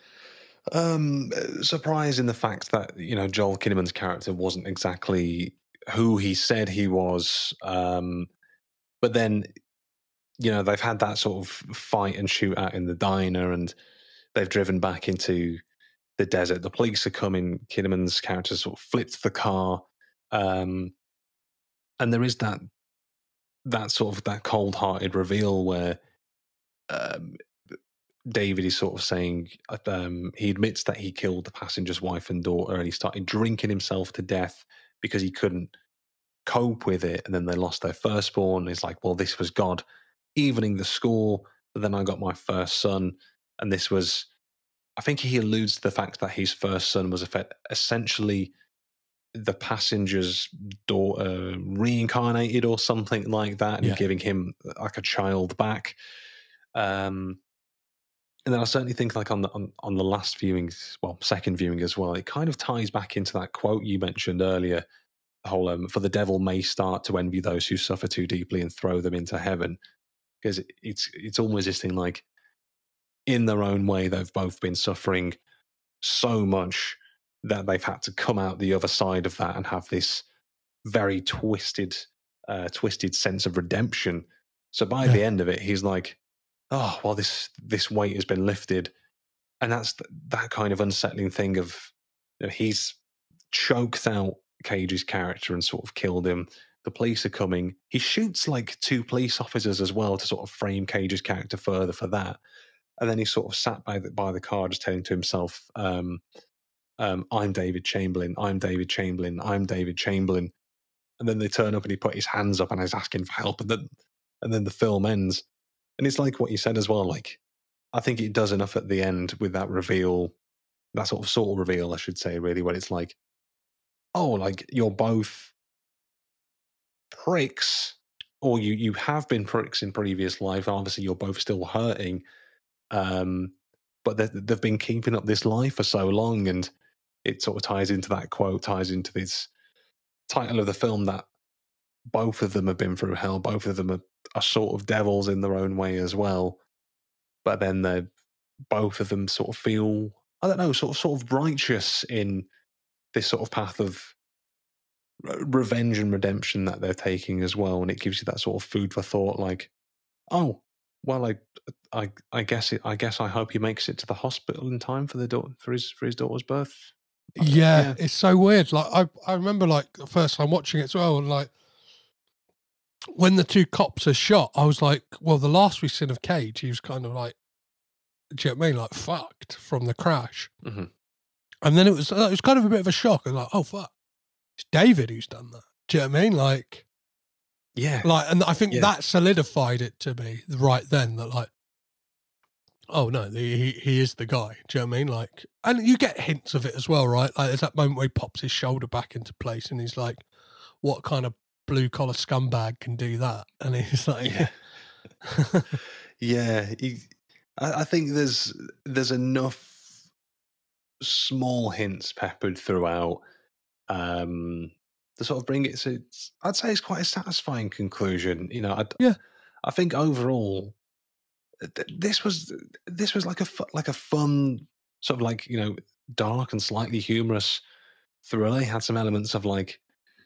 um, surprise in the fact that, you know, Joel Kinnaman's character wasn't exactly who he said he was. Um, but then, you know, they've had that sort of fight and shootout in the diner, and they've driven back into the desert. The police are coming. Kinnaman's character sort of flipped the car. Um, and there is that that sort of that cold-hearted reveal where um, David is sort of saying um, he admits that he killed the passenger's wife and daughter, and he started drinking himself to death because he couldn't cope with it. And then they lost their firstborn. It's like, well, this was God evening the score. But then I got my first son, and this was, I think he alludes to the fact that his first son was effect- essentially the passenger's daughter reincarnated or something like that, and Yeah. giving him like a child back. Um, and then I certainly think like on the on, on the last viewings, well, second viewing as well, it kind of ties back into that quote you mentioned earlier. The whole um, for the devil may start to envy those who suffer too deeply and throw them into heaven, because it, it's it's almost this thing like, in their own way, they've both been suffering so much that they've had to come out the other side of that and have this very twisted, uh, twisted sense of redemption. So by Yeah. the end of it, he's like, "Oh, well, this this weight has been lifted," and that's th- that kind of unsettling thing of, you know, he's choked out Cage's character and sort of killed him. The police are coming. He shoots like two police officers as well to sort of frame Cage's character further for that. And then he's sort of sat by the, by the car, just telling to himself, um, um, "I'm David Chamberlain. I'm David Chamberlain. I'm David Chamberlain." And then they turn up and he put his hands up and he's asking for help. And then, and then the film ends. And it's like what you said as well. Like, I think it does enough at the end with that reveal, that sort of sort of reveal, I should say, really, where it's like, oh, like you're both pricks, or you you have been pricks in previous life. Obviously, you're both still hurting. Um, but they, they've been keeping up this life for so long, and it sort of ties into that quote, ties into this title of the film, that both of them have been through hell. Both of them are, are sort of devils in their own way as well. But then they both of them sort of feel, I don't know, sort of sort of righteous in this sort of path of re- revenge and redemption that they're taking as well. And it gives you that sort of food for thought, like, oh, well, I, I, I guess it. I guess I hope he makes it to the hospital in time for the daughter, for his for his daughter's birth. Yeah, Yeah. it's so weird. Like I, I remember like the first time watching it as well, and like when the two cops are shot, I was like, well, the last we've seen of Cage, he was kind of like, do you know what I mean? Like fucked from the crash. Mm-hmm. And then it was, it was kind of a bit of a shock. I was like, oh fuck, it's David who's done that. Do you know what I mean? Like, Yeah, like, and I think Yeah. that solidified it to me right then that like, oh no, the, he he is the guy. Do you know what I mean? Like, and you get hints of it as well, right? Like, there's that moment where he pops his shoulder back into place, and he's like, "What kind of blue collar scumbag can do that?" And he's like, Yeah. yeah. He, I, I think there's there's enough small hints peppered throughout um, to sort of bring it to. It's, I'd say it's quite a satisfying conclusion. You know, I, Yeah. I think overall, th- this was this was like a fu- like a fun sort of like, you know, dark and slightly humorous thriller. It had some elements of like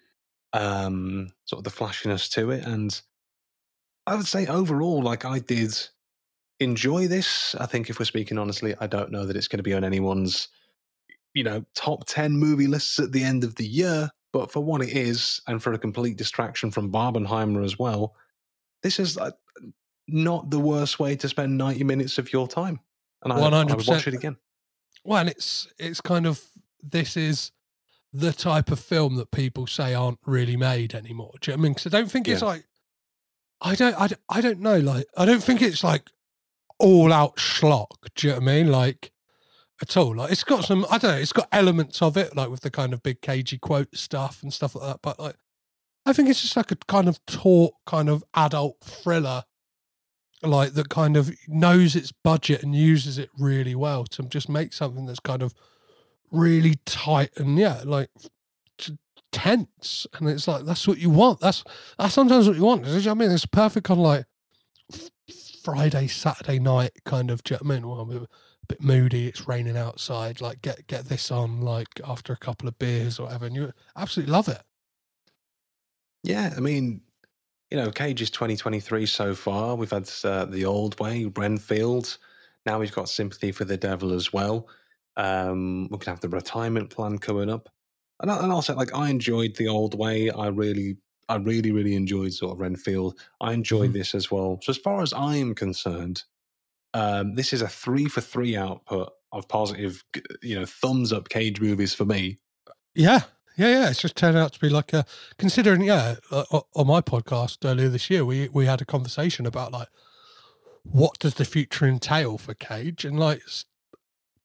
um sort of the flashiness to it, and I would say overall, like, I did enjoy this. I think if we're speaking honestly, I don't know that it's going to be on anyone's, you know, top ten movie lists at the end of the year, but for what it is, and for a complete distraction from Barbenheimer as well, this is uh, not the worst way to spend ninety minutes of your time. And I, I would watch one hundred percent. it again. well, and it's it's kind of, this is the type of film that people say aren't really made anymore. Do you know what I mean? Because I don't think it's Yeah. like, I don't, I don't, I don't know, like, I don't think it's like all out schlock. Do you know what I mean? Like, at all. Like, it's got some, I don't know, it's got elements of it, like with the kind of big cagey quote stuff and stuff like that. But like, I think it's just like a kind of taut, kind of adult thriller, like that kind of knows its budget and uses it really well to just make something that's kind of really tight and yeah, like t- tense. And it's like, that's what you want. That's that's sometimes what you want. Do you know what I mean? It's perfect kind of like f- Friday, Saturday night kind of, do you know what I mean? Well, I'm a bit moody, it's raining outside, like get get this on like after a couple of beers or whatever, and you absolutely love it. Yeah, I mean, you know, Cage is twenty twenty-three so far. We've had uh, The Old Way, Renfield. Now we've got Sympathy for the Devil as well. Um, we're going to have The Retirement Plan coming up. And, I- and also, like, I enjoyed The Old Way. I really, I really, really enjoyed sort of Renfield. I enjoyed Mhm. this as well. So as far as I am concerned, um, this is a three for three output of positive, g- you know, thumbs up Cage movies for me. Yeah, yeah, yeah. It's just turned out to be like a, considering, yeah, uh, o- on my podcast earlier this year, we we had a conversation about like, what does the future entail for Cage? And like, s-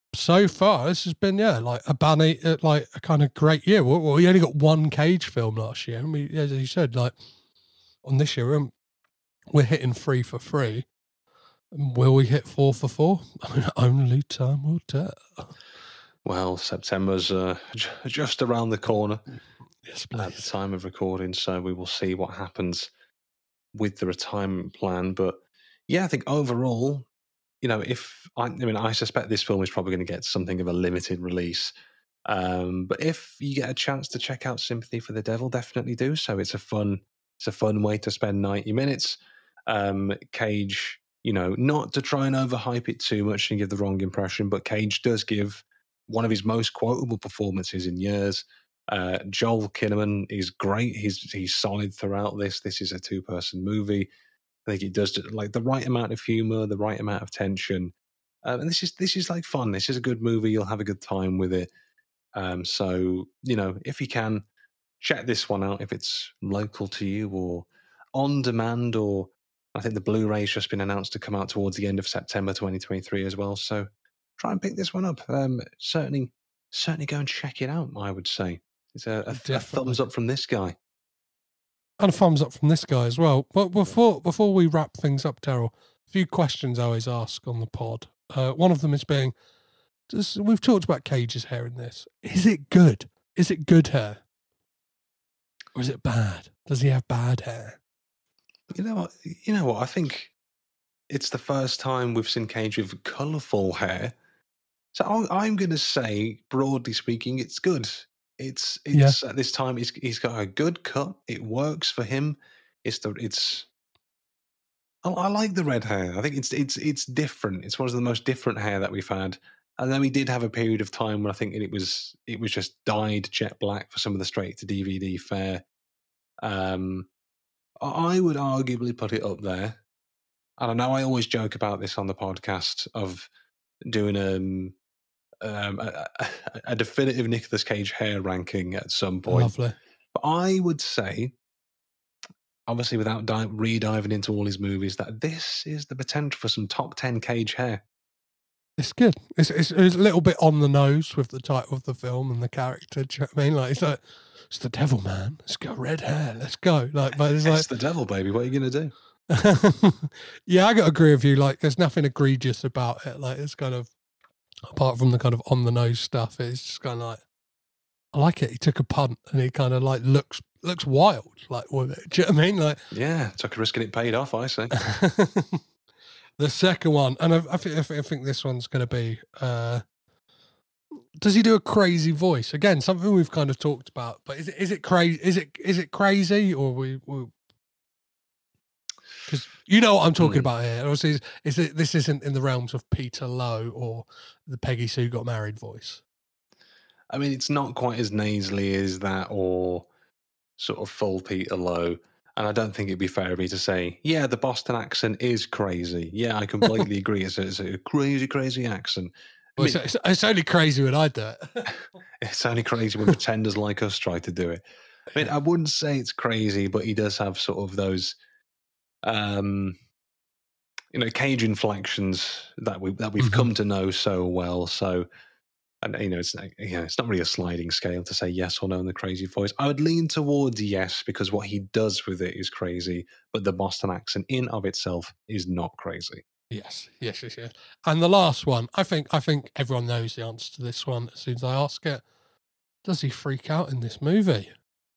so far, this has been, yeah, like a bunny, uh, like a kind of great year. Well, we only got one Cage film last year. And we, as you said, like on this year, um, we're hitting three for three. Will we hit four for four? I mean, only time will tell. Well, September's uh, just around the corner. Yes, please. At the time of recording, so we will see what happens with the retirement plan. But yeah, I think overall, you know, if I, I mean, I suspect this film is probably going to get something of a limited release. Um, but if you get a chance to check out Sympathy for the Devil, definitely do so. It's a fun, it's a fun way to spend ninety minutes. Um, Cage, you know, not to try and overhype it too much and give the wrong impression, but Cage does give one of his most quotable performances in years. Uh, Joel Kinnaman is great. He's he's solid throughout this. This is a two-person movie. I think it does like the right amount of humor, the right amount of tension, um, and this is this is like fun. This is a good movie. You'll have a good time with it. Um, so you know, if you can, check this one out if it's local to you or on demand. Or I think the Blu-ray's just been announced to come out towards the end of September twenty twenty-three as well. So try and pick this one up. Um, certainly, certainly go and check it out. I would say. It's a, a, a thumbs up from this guy. And a thumbs up from this guy as well. But before before we wrap things up, Daryl, a few questions I always ask on the pod. Uh, one of them is being, does, we've talked about Cage's hair in this. Is it good? Is it good hair? Or is it bad? Does he have bad hair? You know what? You know what? I think it's the first time we've seen Cage with colourful hair. So I'll, I'm going to say, broadly speaking, it's good. It's it's yeah. At this time he's he's got a good cut. It works for him. It's the it's. I, I like the red hair. I think it's it's it's different. It's one of the most different hair that we've had. And then we did have a period of time where I think it was it was just dyed jet black for some of the straight to D V D fare. Um, I would arguably put it up there. I don't know. I always joke about this on the podcast of doing um. Um, a, a, a definitive Nicolas Cage hair ranking at some point. Lovely. But I would say, obviously without di- re-diving into all his movies, that this is the potential for some top ten Cage hair. It's good. It's, it's, it's a little bit on the nose with the title of the film and the character. Do you know what I mean? Like, it's like, it's the devil, man. It's got red hair. Let's go. Like, but it's, it's like, the devil, baby. What are you going to do? Yeah, I got to agree with you. Like, there's nothing egregious about it. Like, it's kind of, apart from the kind of on the nose stuff, it's just kind of like, I like it. He took a punt and he kind of like looks looks wild, like with it. Do you know what I mean? Like, yeah, took a risk and it paid off. I say. The second one, and I, I think I think this one's going to be. Uh, does he do a crazy voice again? Something we've kind of talked about, but is it is it crazy? Is it is it crazy or we? we Because you know what I'm talking mm. about here. Obviously, is, is it, this isn't in the realms of Peter Lowe or the Peggy Sue Got Married voice. I mean, it's not quite as nasally as that or sort of full Peter Lowe. And I don't think it'd be fair of me to say, yeah, the Boston accent is crazy. Yeah, I completely agree. It's a, it's a crazy, crazy accent. Well, I mean, it's, it's only crazy when I do it. It's only crazy when pretenders like us try to do it. I mean, I wouldn't say it's crazy, but he does have sort of those... Um, you know, Cage inflections that we that we've mm-hmm. come to know so well. So, and you know, it's you know, it's not really a sliding scale to say yes or no in the crazy voice. I would lean towards yes because what he does with it is crazy, but the Boston accent in of itself is not crazy. Yes, yes, yes, yes. And the last one, I think, I think everyone knows the answer to this one as soon as I ask it. Does he freak out in this movie?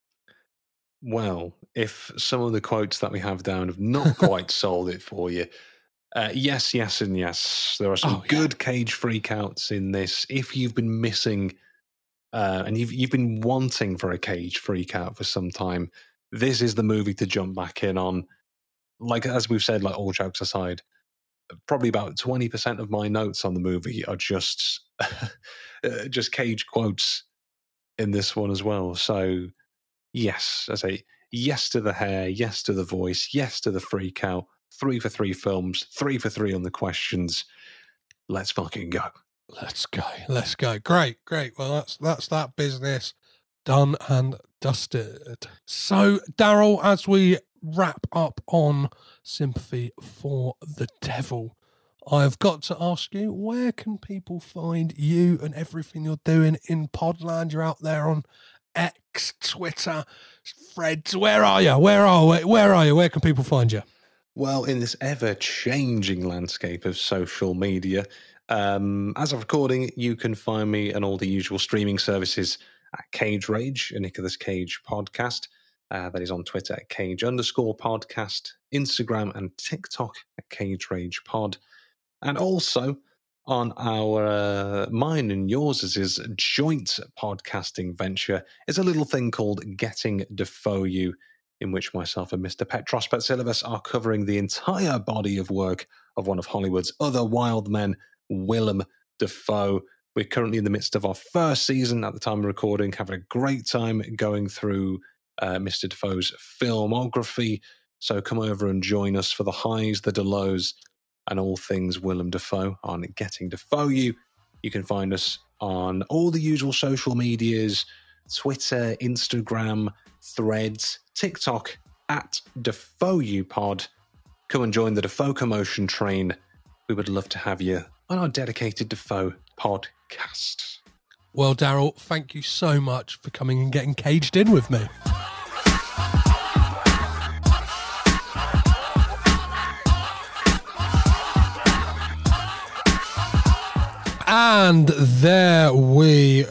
Well, if some of the quotes that we have down have not quite sold it for you, uh, yes, yes, and yes. There are some oh, yeah. good Cage freakouts in this. If you've been missing, uh, and you've you've been wanting for a Cage freakout for some time, this is the movie to jump back in on. Like as we've said, like all jokes aside, probably about twenty percent of my notes on the movie are just just Cage quotes in this one as well. So. Yes, I say yes to the hair, yes to the voice, yes to the freak out. Three for three films, three for three on the questions. Let's fucking go. Let's go. Let's go. Great, great. Well, that's that's that business done and dusted. So, Daryl, as we wrap up on Sympathy for the Devil, I've got to ask you, where can people find you and everything you're doing in Podland? You're out there on X, Twitter, Threads. Where are you? Where are we? Where are you? Where can people find you? Well, in this ever-changing landscape of social media, um, as of recording, you can find me on all the usual streaming services at Cage Rage, a Nicolas Cage podcast. Uh, that is on Twitter at Cage underscore podcast, Instagram and TikTok at Cage Rage Pod. And also on our, uh, mine and yours is joint podcasting venture is a little thing called Getting Defoe You, in which myself and Mister Petros Patsilivas are covering the entire body of work of one of Hollywood's other wild men, Willem Dafoe. We're currently in the midst of our first season at the time of recording, having a great time going through uh, Mister Dafoe's filmography. So come over and join us for the highs, the lows, and all things Willem Dafoe on Getting Defoe You. You can find us on all the usual social medias, Twitter, Instagram, Threads, TikTok, at Defoe You Pod. Come and join the Defoe Commotion train. We would love to have you on our dedicated Defoe podcast. Well, Daryl, thank you so much for coming and getting caged in with me. And there we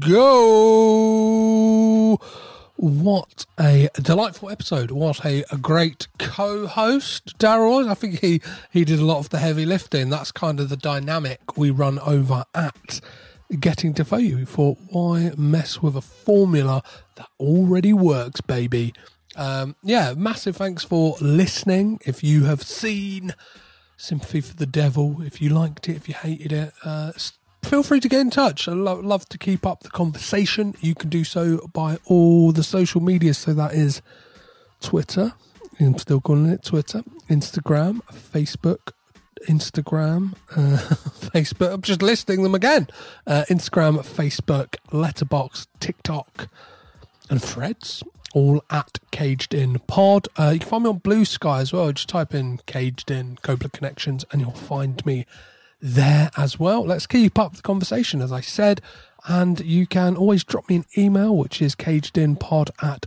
go. What a delightful episode. What a, a great co-host Daryl. I think he, he did a lot of the heavy lifting. That's kind of the dynamic we run over at Getting Defoe You. We thought, why mess with a formula that already works, baby? Um, yeah, massive thanks for listening. If you have seen Sympathy for the Devil, if you liked it, if you hated it, uh, feel free to get in touch. I'd lo- love to keep up the conversation. You can do so by all the social medias. So that is Twitter. I'm still calling it Twitter. Instagram, Facebook, Instagram, uh, Facebook. I'm just listing them again. Uh, Instagram, Facebook, Letterboxd, TikTok, and Threads. All at Caged In Pod. Uh, you can find me on Blue Sky as well. Just type in Caged In Coppola Connections and you'll find me there as well. Let's keep up the conversation, as I said. And you can always drop me an email, which is cagedinpod at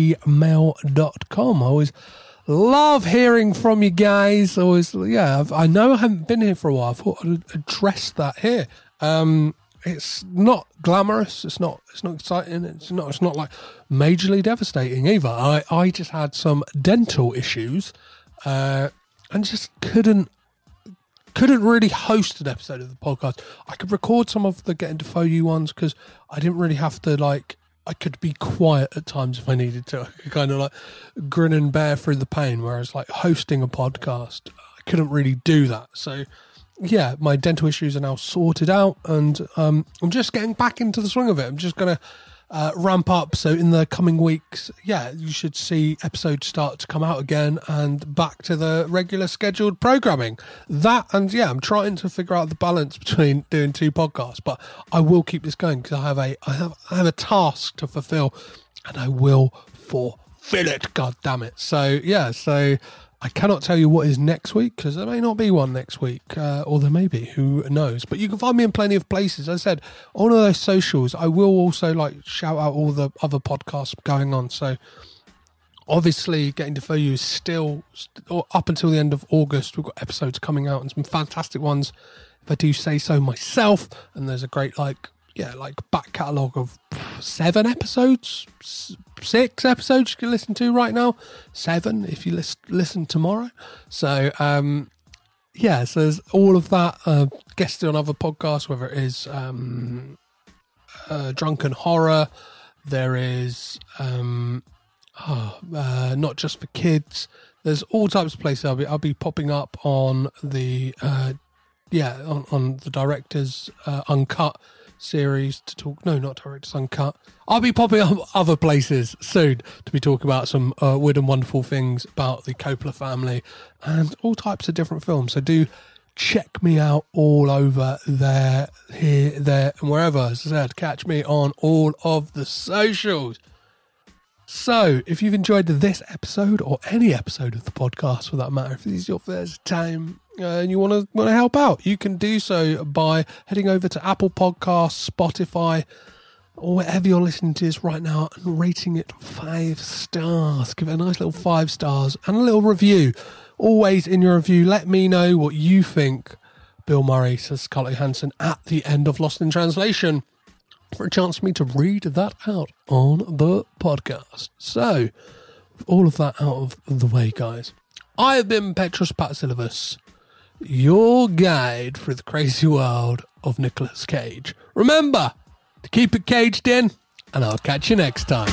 gmail dot com. I always love hearing from you guys. Always, yeah, I've, I know I haven't been here for a while. I thought I'd address that here. Um, It's not glamorous. It's not. It's not exciting. It's not. It's not like majorly devastating either. I, I just had some dental issues, uh, and just couldn't couldn't really host an episode of the podcast. I could record some of the Getting Defoe You ones because I didn't really have to like. I could be quiet at times if I needed to. I could kind of like grin and bear through the pain. Whereas like hosting a podcast, I couldn't really do that. So. Yeah, my dental issues are now sorted out and um, I'm just getting back into the swing of it. I'm just going to uh, ramp up. So in the coming weeks, yeah, you should see episodes start to come out again and back to the regular scheduled programming. That and yeah, I'm trying to figure out the balance between doing two podcasts, but I will keep this going because I have a I have I have a task to fulfill and I will fulfill it. God damn it! So yeah, so. I cannot tell you what is next week because there may not be one next week, uh, or there may be, who knows. But you can find me in plenty of places. As I said, on all those socials, I will also like shout out all the other podcasts going on. So obviously Getting Defoe You is still, st- up until the end of August, we've got episodes coming out and some fantastic ones, if I do say so myself. And there's a great like, yeah, like back catalogue of seven episodes, six episodes you can listen to right now, seven if you list, listen tomorrow. So, um, yeah, so there's all of that, uh, guested on other podcasts, whether it is um, uh, Drunken Horror, there is um, oh, uh, Not Just for Kids. There's all types of places I'll be, I'll be popping up on the, uh, yeah, on, on the Director's uh, Uncut series to talk no not Director's Uncut. I'll be popping up other places soon to be talking about some uh, weird and wonderful things about the Coppola family and all types of different films, so do check me out all over there, here, there and wherever. As I said, catch me on all of the socials. So if you've enjoyed this episode or any episode of the podcast for that matter, if this is your first time uh, and you want to want to help out, you can do so by heading over to Apple Podcasts, Spotify, or wherever you're listening to this right now, and rating it five stars. Give it a nice little five stars and a little review. Always in your review, let me know what you think Bill Murray says Scarlett Johansson at the end of Lost in Translation, for a chance for me to read that out on the podcast. So, with all of that out of the way, guys, I have been Petros Patsilivus, your guide through the crazy world of Nicolas Cage. Remember to keep it caged in, and I'll catch you next time.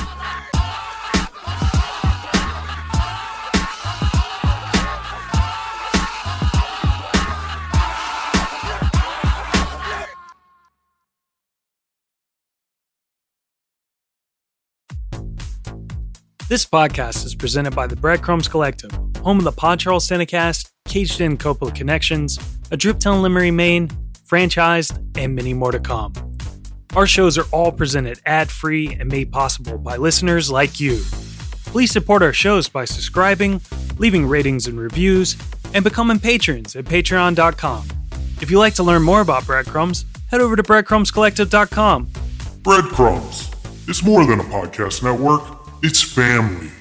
This podcast is presented by the Breadcrumbs Collective, home of the Pod Charles Cinecast, Caged In Coppola Connections, A Driptown Limerick, Maine, Franchised, and many more to come. Our shows are all presented ad-free and made possible by listeners like you. Please support our shows by subscribing, leaving ratings and reviews, and becoming patrons at patreon dot com. If you'd like to learn more about Breadcrumbs, head over to breadcrumbs collective dot com. Breadcrumbs. It's more than a podcast network. It's family.